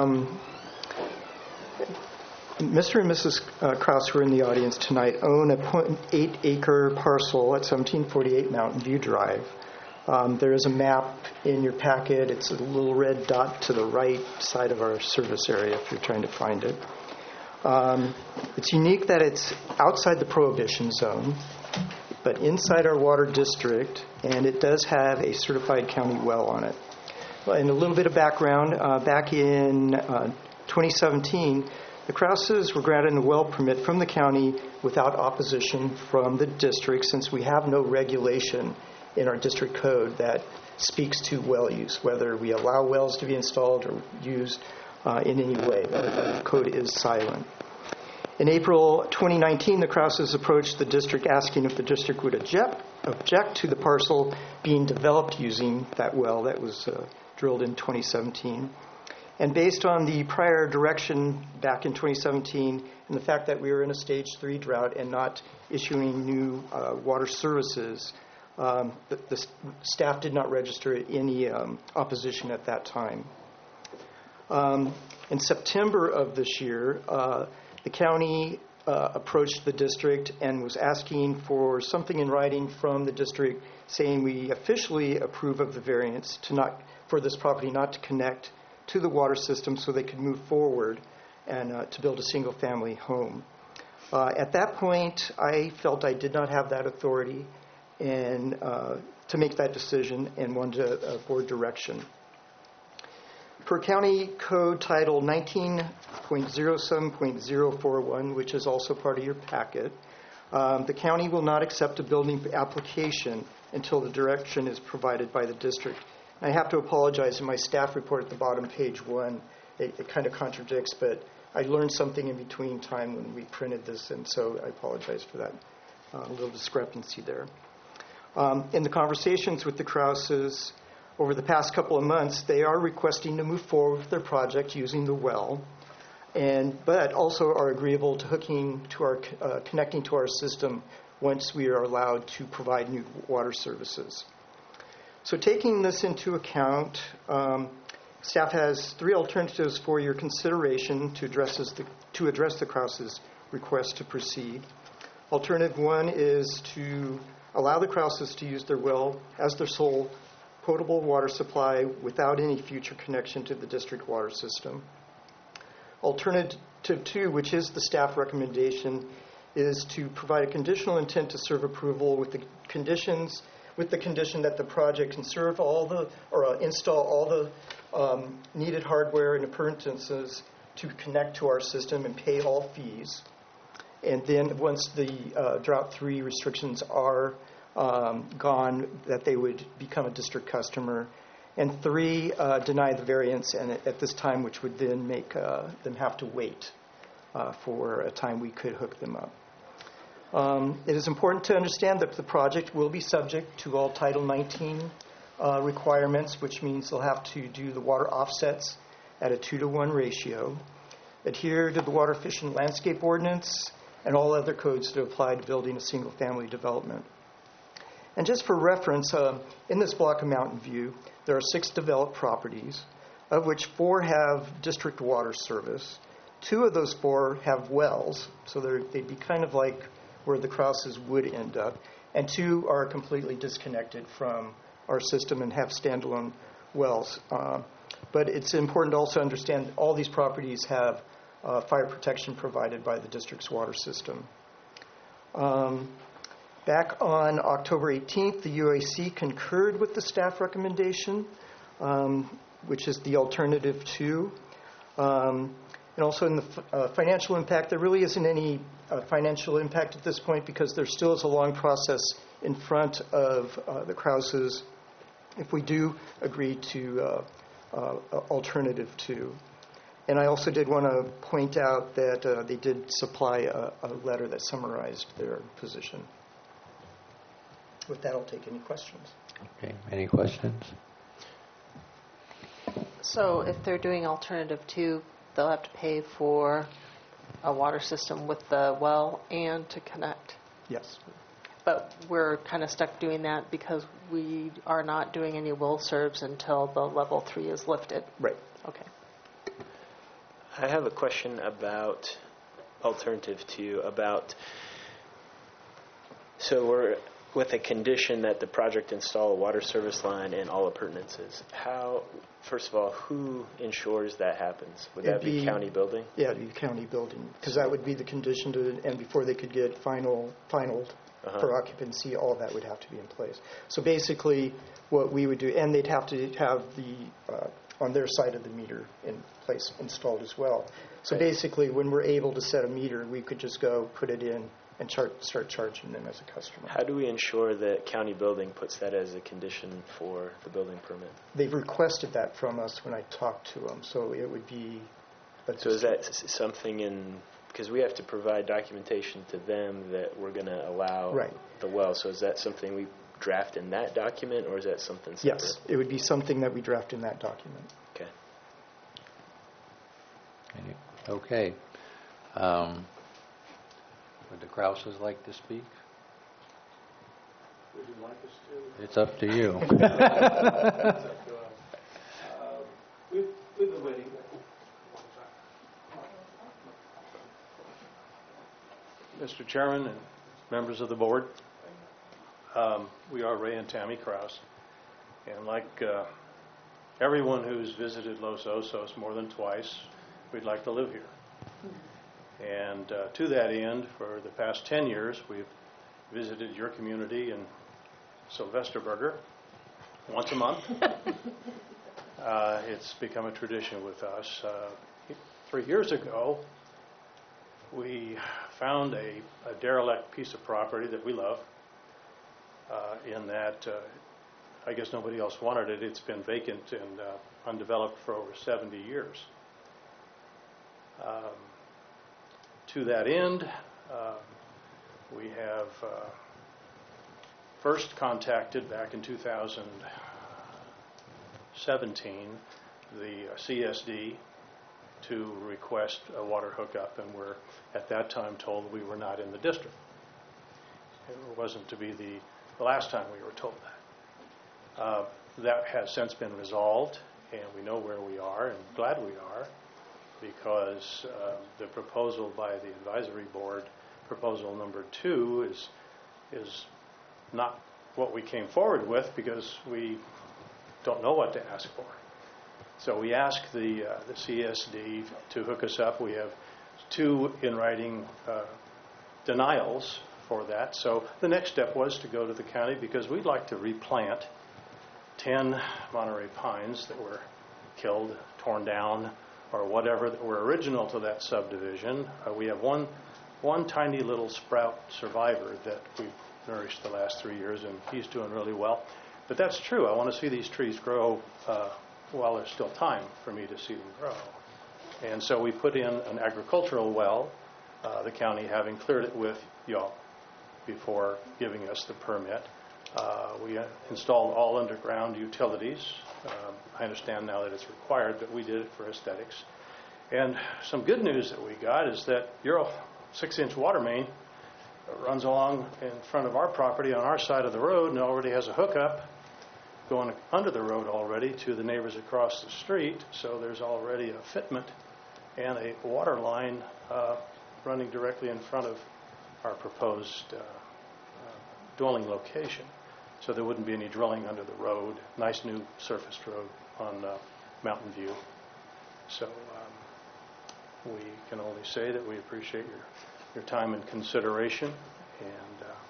Mr. and Mrs. Krause, who are in the audience tonight, own a 0.8-acre parcel at 1748 Mountain View Drive. There is a map in your packet. It's a little red dot to the right side of our service area if you're trying to find it. It's unique that it's outside the prohibition zone, but inside our water district, and it does have a certified county well on it. And a little bit of background, back in 2017, the Krauses were granted a well permit from the county without opposition from the district, since we have no regulation in our district code that speaks to well use, whether we allow wells to be installed or used in any way. The code is silent. In April 2019, the Krauses approached the district asking if the district would object to the parcel being developed using that well that was drilled in 2017. And based on the prior direction back in 2017 and the fact that we were in a stage 3 drought and not issuing new water services, The staff did not register any opposition at that time. In September of this year, the county approached the district and was asking for something in writing from the district saying we officially approve of the variance for this property not to connect to the water system so they could move forward and to build a single-family home. At that point, I felt I did not have that authority and to make that decision and wanted board direction. Per County Code Title 19.07.041, which is also part of your packet, the county will not accept a building application until the direction is provided by the district. I have to apologize in my staff report at the bottom, page 1. It kind of contradicts, but I learned something in between time when we printed this, and so I apologize for that little discrepancy there. In the conversations with the Krauses over the past couple of months, they are requesting to move forward with their project using the well, but also are agreeable to connecting to our system once we are allowed to provide new water services. So taking this into account, staff has 3 alternatives for your consideration to address the Krauses' request to proceed. Alternative 1 is to allow the Krauses to use their well as their sole potable water supply without any future connection to the district water system. Alternative 2, which is the staff recommendation, is to provide a conditional intent to serve approval with the condition that the project can serve install all the needed hardware and appurtenances to connect to our system and pay all fees. And then once the Drought 3 restrictions are gone, that they would become a district customer. And 3, deny the variance and at this time, which would then make them have to wait for a time we could hook them up. It is important to understand that the project will be subject to all Title 19 requirements, which means they'll have to do the water offsets at a 2-to-1 ratio, adhere to the Water Efficient Landscape Ordinance, and all other codes that apply to building a single-family development. And just for reference, in this block of Mountain View, there are 6 developed properties, of which 4 have district water service. 2 of those 4 have wells, so they'd be kind of like where the Krauses would end up, and 2 are completely disconnected from our system and have standalone wells. But it's important to also understand that all these properties have fire protection provided by the district's water system. Back on October 18th, the UAC concurred with the staff recommendation, which is the alternative 2. And also in the financial impact, there really isn't any financial impact at this point because there still is a long process in front of the Krauses if we do agree to alternative 2. And I also did want to point out that they did supply a letter that summarized their position. With that, I'll take any questions. Okay, any questions? So if they're doing alternative 2, they'll have to pay for a water system with the well and to connect. Yes. But we're kind of stuck doing that because we are not doing any well serves until the level 3 is lifted. Right. Okay. I have a question about alternative 2, so we're with a condition that the project install a water service line and all appurtenances. First of all, who ensures that happens? Would that be county building? Yeah, it'd be county building, because that would be the condition and before they could get finaled for occupancy, all of that would have to be in place. So basically what we would do, and they'd have to have on their side of the meter in place installed as well. So basically when we're able to set a meter, we could just go put it in and start charging them as a customer. How do we ensure that county building puts that as a condition for the building permit? They've requested that from us when I talked to them, so it would be... So is that something because we have to provide documentation to them that we're going to allow the well, so is that something we draft in that document, or is that something separate? Yes, it would be something that we draft in that document. Okay. Okay. Would the Krauses like to speak? Would you like us to? It's up to you. It's up to us. We've been waiting. Mr. Chairman and members of the board, we are Ray and Tammy Krause, and like everyone who's visited Los Osos more than twice, we'd like to live here. And to that end, for the past 10 years, we've visited your community in Sylvesterberger once a month. It's become a tradition with us. 3 years ago, we found a derelict piece of property that we love, in that I guess nobody else wanted it. It's been vacant and undeveloped for over 70 years. To that end, we have first contacted back in 2017 the CSD to request a water hookup, and were at that time told we were not in the district. It wasn't to be the last time we were told that. That has since been resolved, and we know where we are, and glad we are, because the proposal by the advisory board, proposal number 2, is not what we came forward with, because we don't know what to ask for. So we asked the CSD to hook us up. We have 2 in writing denials for that. So the next step was to go to the county, because we'd like to replant 10 Monterey pines that were killed, torn down, or whatever, that were original to that subdivision. We have one tiny little sprout survivor that we've nourished the last 3 years, and he's doing really well. But that's true. I want to see these trees grow while there's still time for me to see them grow. And so we put in an agricultural well, the county having cleared it with y'all before giving us the permit. We installed all underground utilities. I understand now that it's required, but we did it for aesthetics. And some good news that we got is that your 6-inch water main runs along in front of our property on our side of the road and already has a hookup going under the road already to the neighbors across the street. So there's already a fitment and a water line running directly in front of our proposed dwelling location. So there wouldn't be any drilling under the road. Nice new surfaced road on Mountain View. So we can only say that we appreciate your time and consideration. And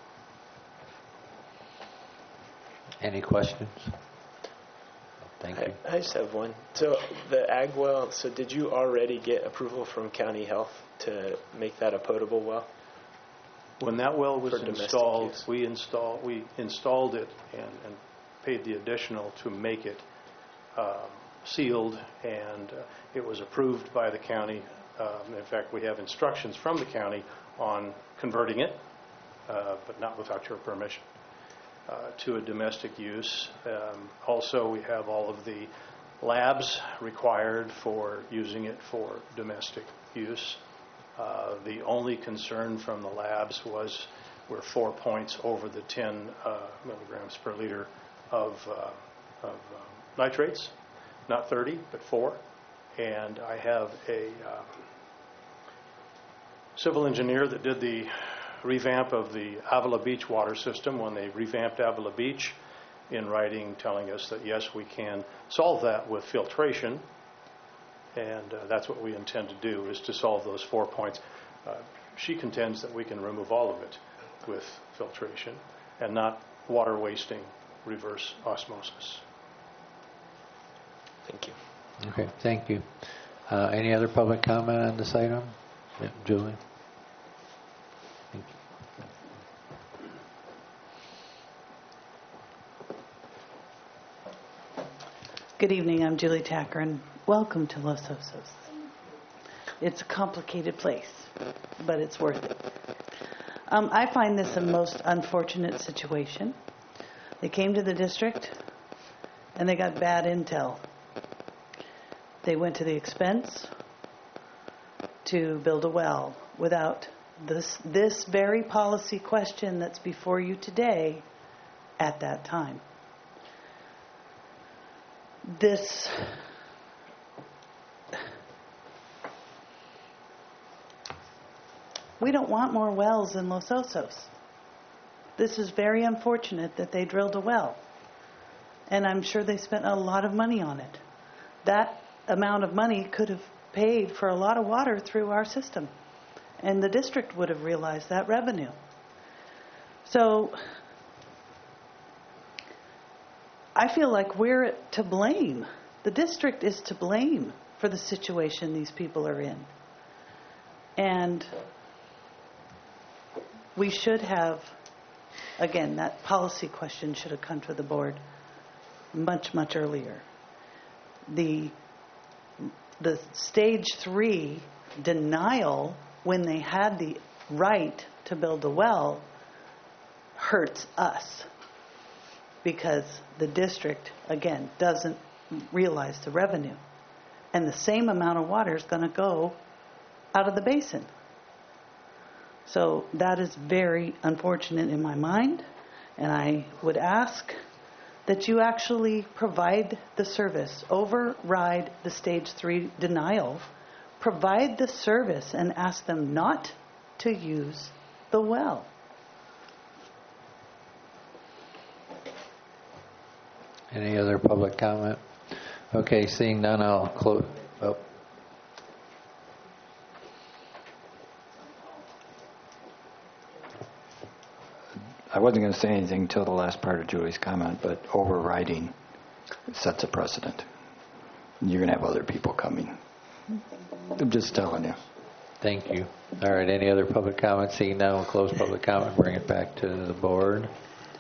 any questions? Thank you. I just have one. So the ag well, so did you already get approval from County Health to make that a potable well? When that well was installed, we installed it and paid the additional to make it sealed, and it was approved by the county. In fact, we have instructions from the county on converting it, but not without your permission, to a domestic use. Also, we have all of the labs required for using it for domestic use. The only concern from the labs was we're 4 points over the 10 milligrams per liter of nitrates, not 30, but 4. And I have a civil engineer that did the revamp of the Avila Beach water system when they revamped Avila Beach, in writing telling us that yes, we can solve that with filtration. And that's what we intend to do, is to solve those 4 points. She contends that we can remove all of it with filtration and not water wasting reverse osmosis. Thank you. Okay, thank you. Any other public comment on this item? Yeah, Julie? Thank you. Good evening. I'm Julie Tackerin. Welcome to Los Osos. It's a complicated place, but it's worth it. I find this a most unfortunate situation. They came to the district, and they got bad intel. They went to the expense to build a well without this very policy question that's before you today at that time. We don't want more wells in Los Osos. This is very unfortunate that they drilled a well. And I'm sure they spent a lot of money on it. That amount of money could have paid for a lot of water through our system. And the district would have realized that revenue. So I feel like we're to blame. The district is to blame for the situation these people are in. And we should have, again, that policy question should have come to the board much, much earlier. The stage 3 denial when they had the right to build a well hurts us because the district, again, doesn't realize the revenue. And the same amount of water is going to go out of the basin. So that is very unfortunate in my mind, and I would ask that you actually provide the service, override the stage 3 denial, provide the service and ask them not to use the well. Any other public comment? Okay, seeing none, I'll close. Oh. I wasn't going to say anything until the last part of Julie's comment, but overriding sets a precedent. You're going to have other people coming. I'm just telling you. Thank you. All right, any other public comment? Seeing none, we'll close public comment, bring it back to the board.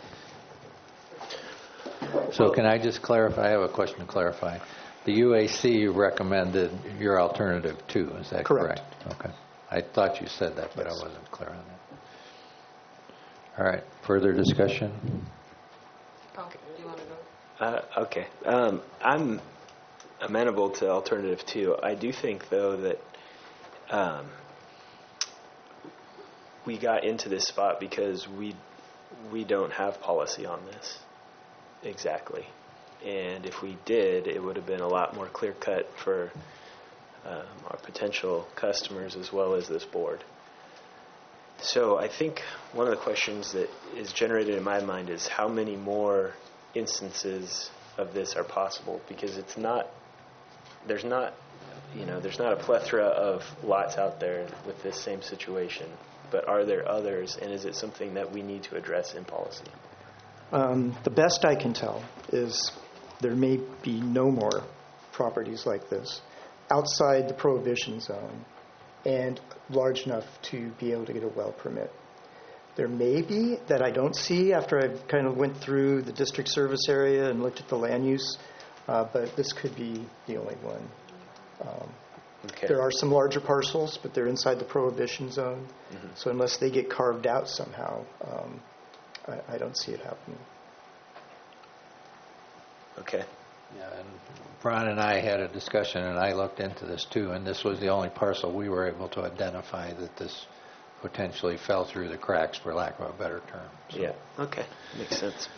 So can I just clarify? I have a question to clarify. The UAC recommended your alternative too, is that correct? Okay. I thought you said that, but I wasn't clear on that. All right, further discussion? Okay, do you want to go? Okay. I'm amenable to alternative 2. I do think, though, that we got into this spot because we don't have policy on this exactly. And if we did, it would have been a lot more clear-cut for our potential customers as well as this board. So I think one of the questions that is generated in my mind is how many more instances of this are possible, because there's not a plethora of lots out there with this same situation, but are there others, and is it something that we need to address in policy? The best I can tell is there may be no more properties like this outside the prohibition zone and large enough to be able to get a well permit. There may be that I don't see after I've kind of went through the district service area and looked at the land use, but this could be the only one. Okay. There are some larger parcels, but they're inside the prohibition zone. Mm-hmm. So unless they get carved out somehow, I don't see it happening. Okay. Yeah, and Ron and I had a discussion, and I looked into this too, and this was the only parcel we were able to identify that this potentially fell through the cracks, for lack of a better term. So. Yeah, okay. Makes sense.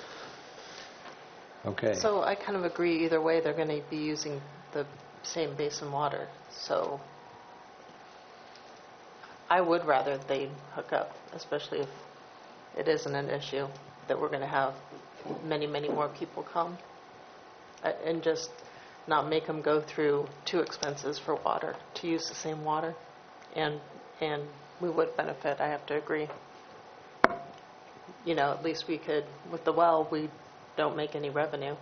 Okay. So I kind of agree either way they're going to be using the same basin water. So I would rather they hook up, especially if it isn't an issue that we're going to have many, many more people come. And just not make them go through 2 expenses for water to use the same water. And we would benefit, I have to agree. You know, at least we could, with the well, we don't make any revenue.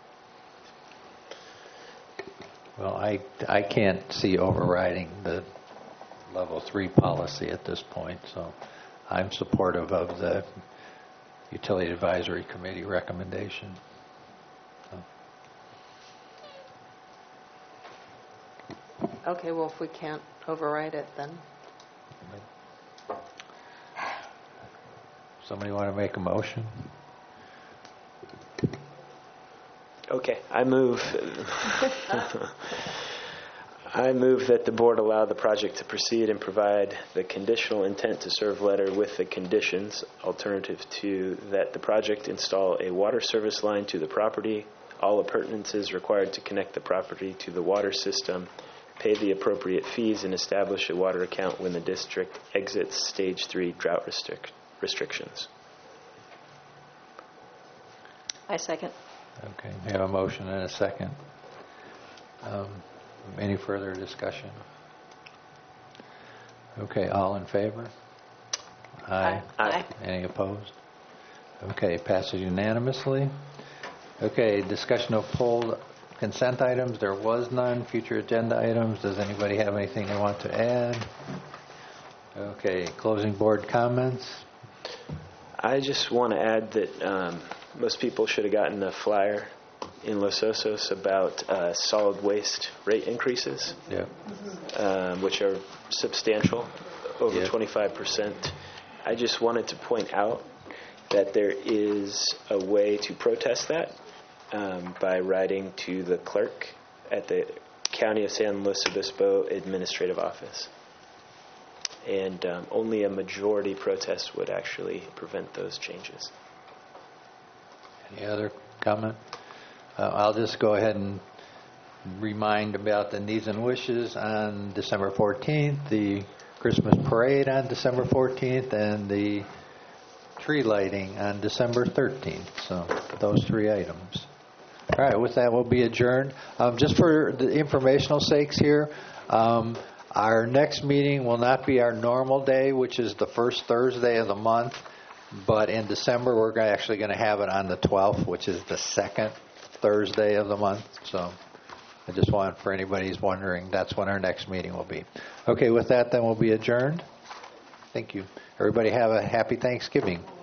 Well, I can't see overriding the level 3 policy at this point, so I'm supportive of the Utility Advisory Committee recommendation. Okay, well, if we can't override it, then. Somebody want to make a motion? Okay, I move. I move that the board allow the project to proceed and provide the conditional intent to serve letter with the conditions, alternative to that the project install a water service line to the property, all appurtenances required to connect the property to the water system, pay the appropriate fees, and establish a water account when the district exits Stage 3 drought restrictions. I second. Okay, we have a motion and a second. Any further discussion? Okay, all in favor? Aye. Aye. Any opposed? Okay, passes unanimously. Okay, discussion of pulled consent items. There was none. Future agenda items. Does anybody have anything they want to add? Okay, closing board comments. I just want to add that most people should have gotten a flyer in Los Osos about solid waste rate increases, which are substantial, over 25%. I just wanted to point out that there is a way to protest that by writing to the clerk at the County of San Luis Obispo Administrative Office. And only a majority protest would actually prevent those changes. Any other comment? I'll just go ahead and remind about the needs and wishes on December 14th, the Christmas parade on December 14th, and the tree lighting on December 13th. So those 3 items. All right, with that, we'll be adjourned. Just for the informational sakes here, our next meeting will not be our normal day, which is the first Thursday of the month, but in December we're actually going to have it on the 12th, which is the second Thursday of the month. So I just want, for anybody who's wondering, that's when our next meeting will be. Okay, with that, then we'll be adjourned. Thank you. Everybody have a happy Thanksgiving.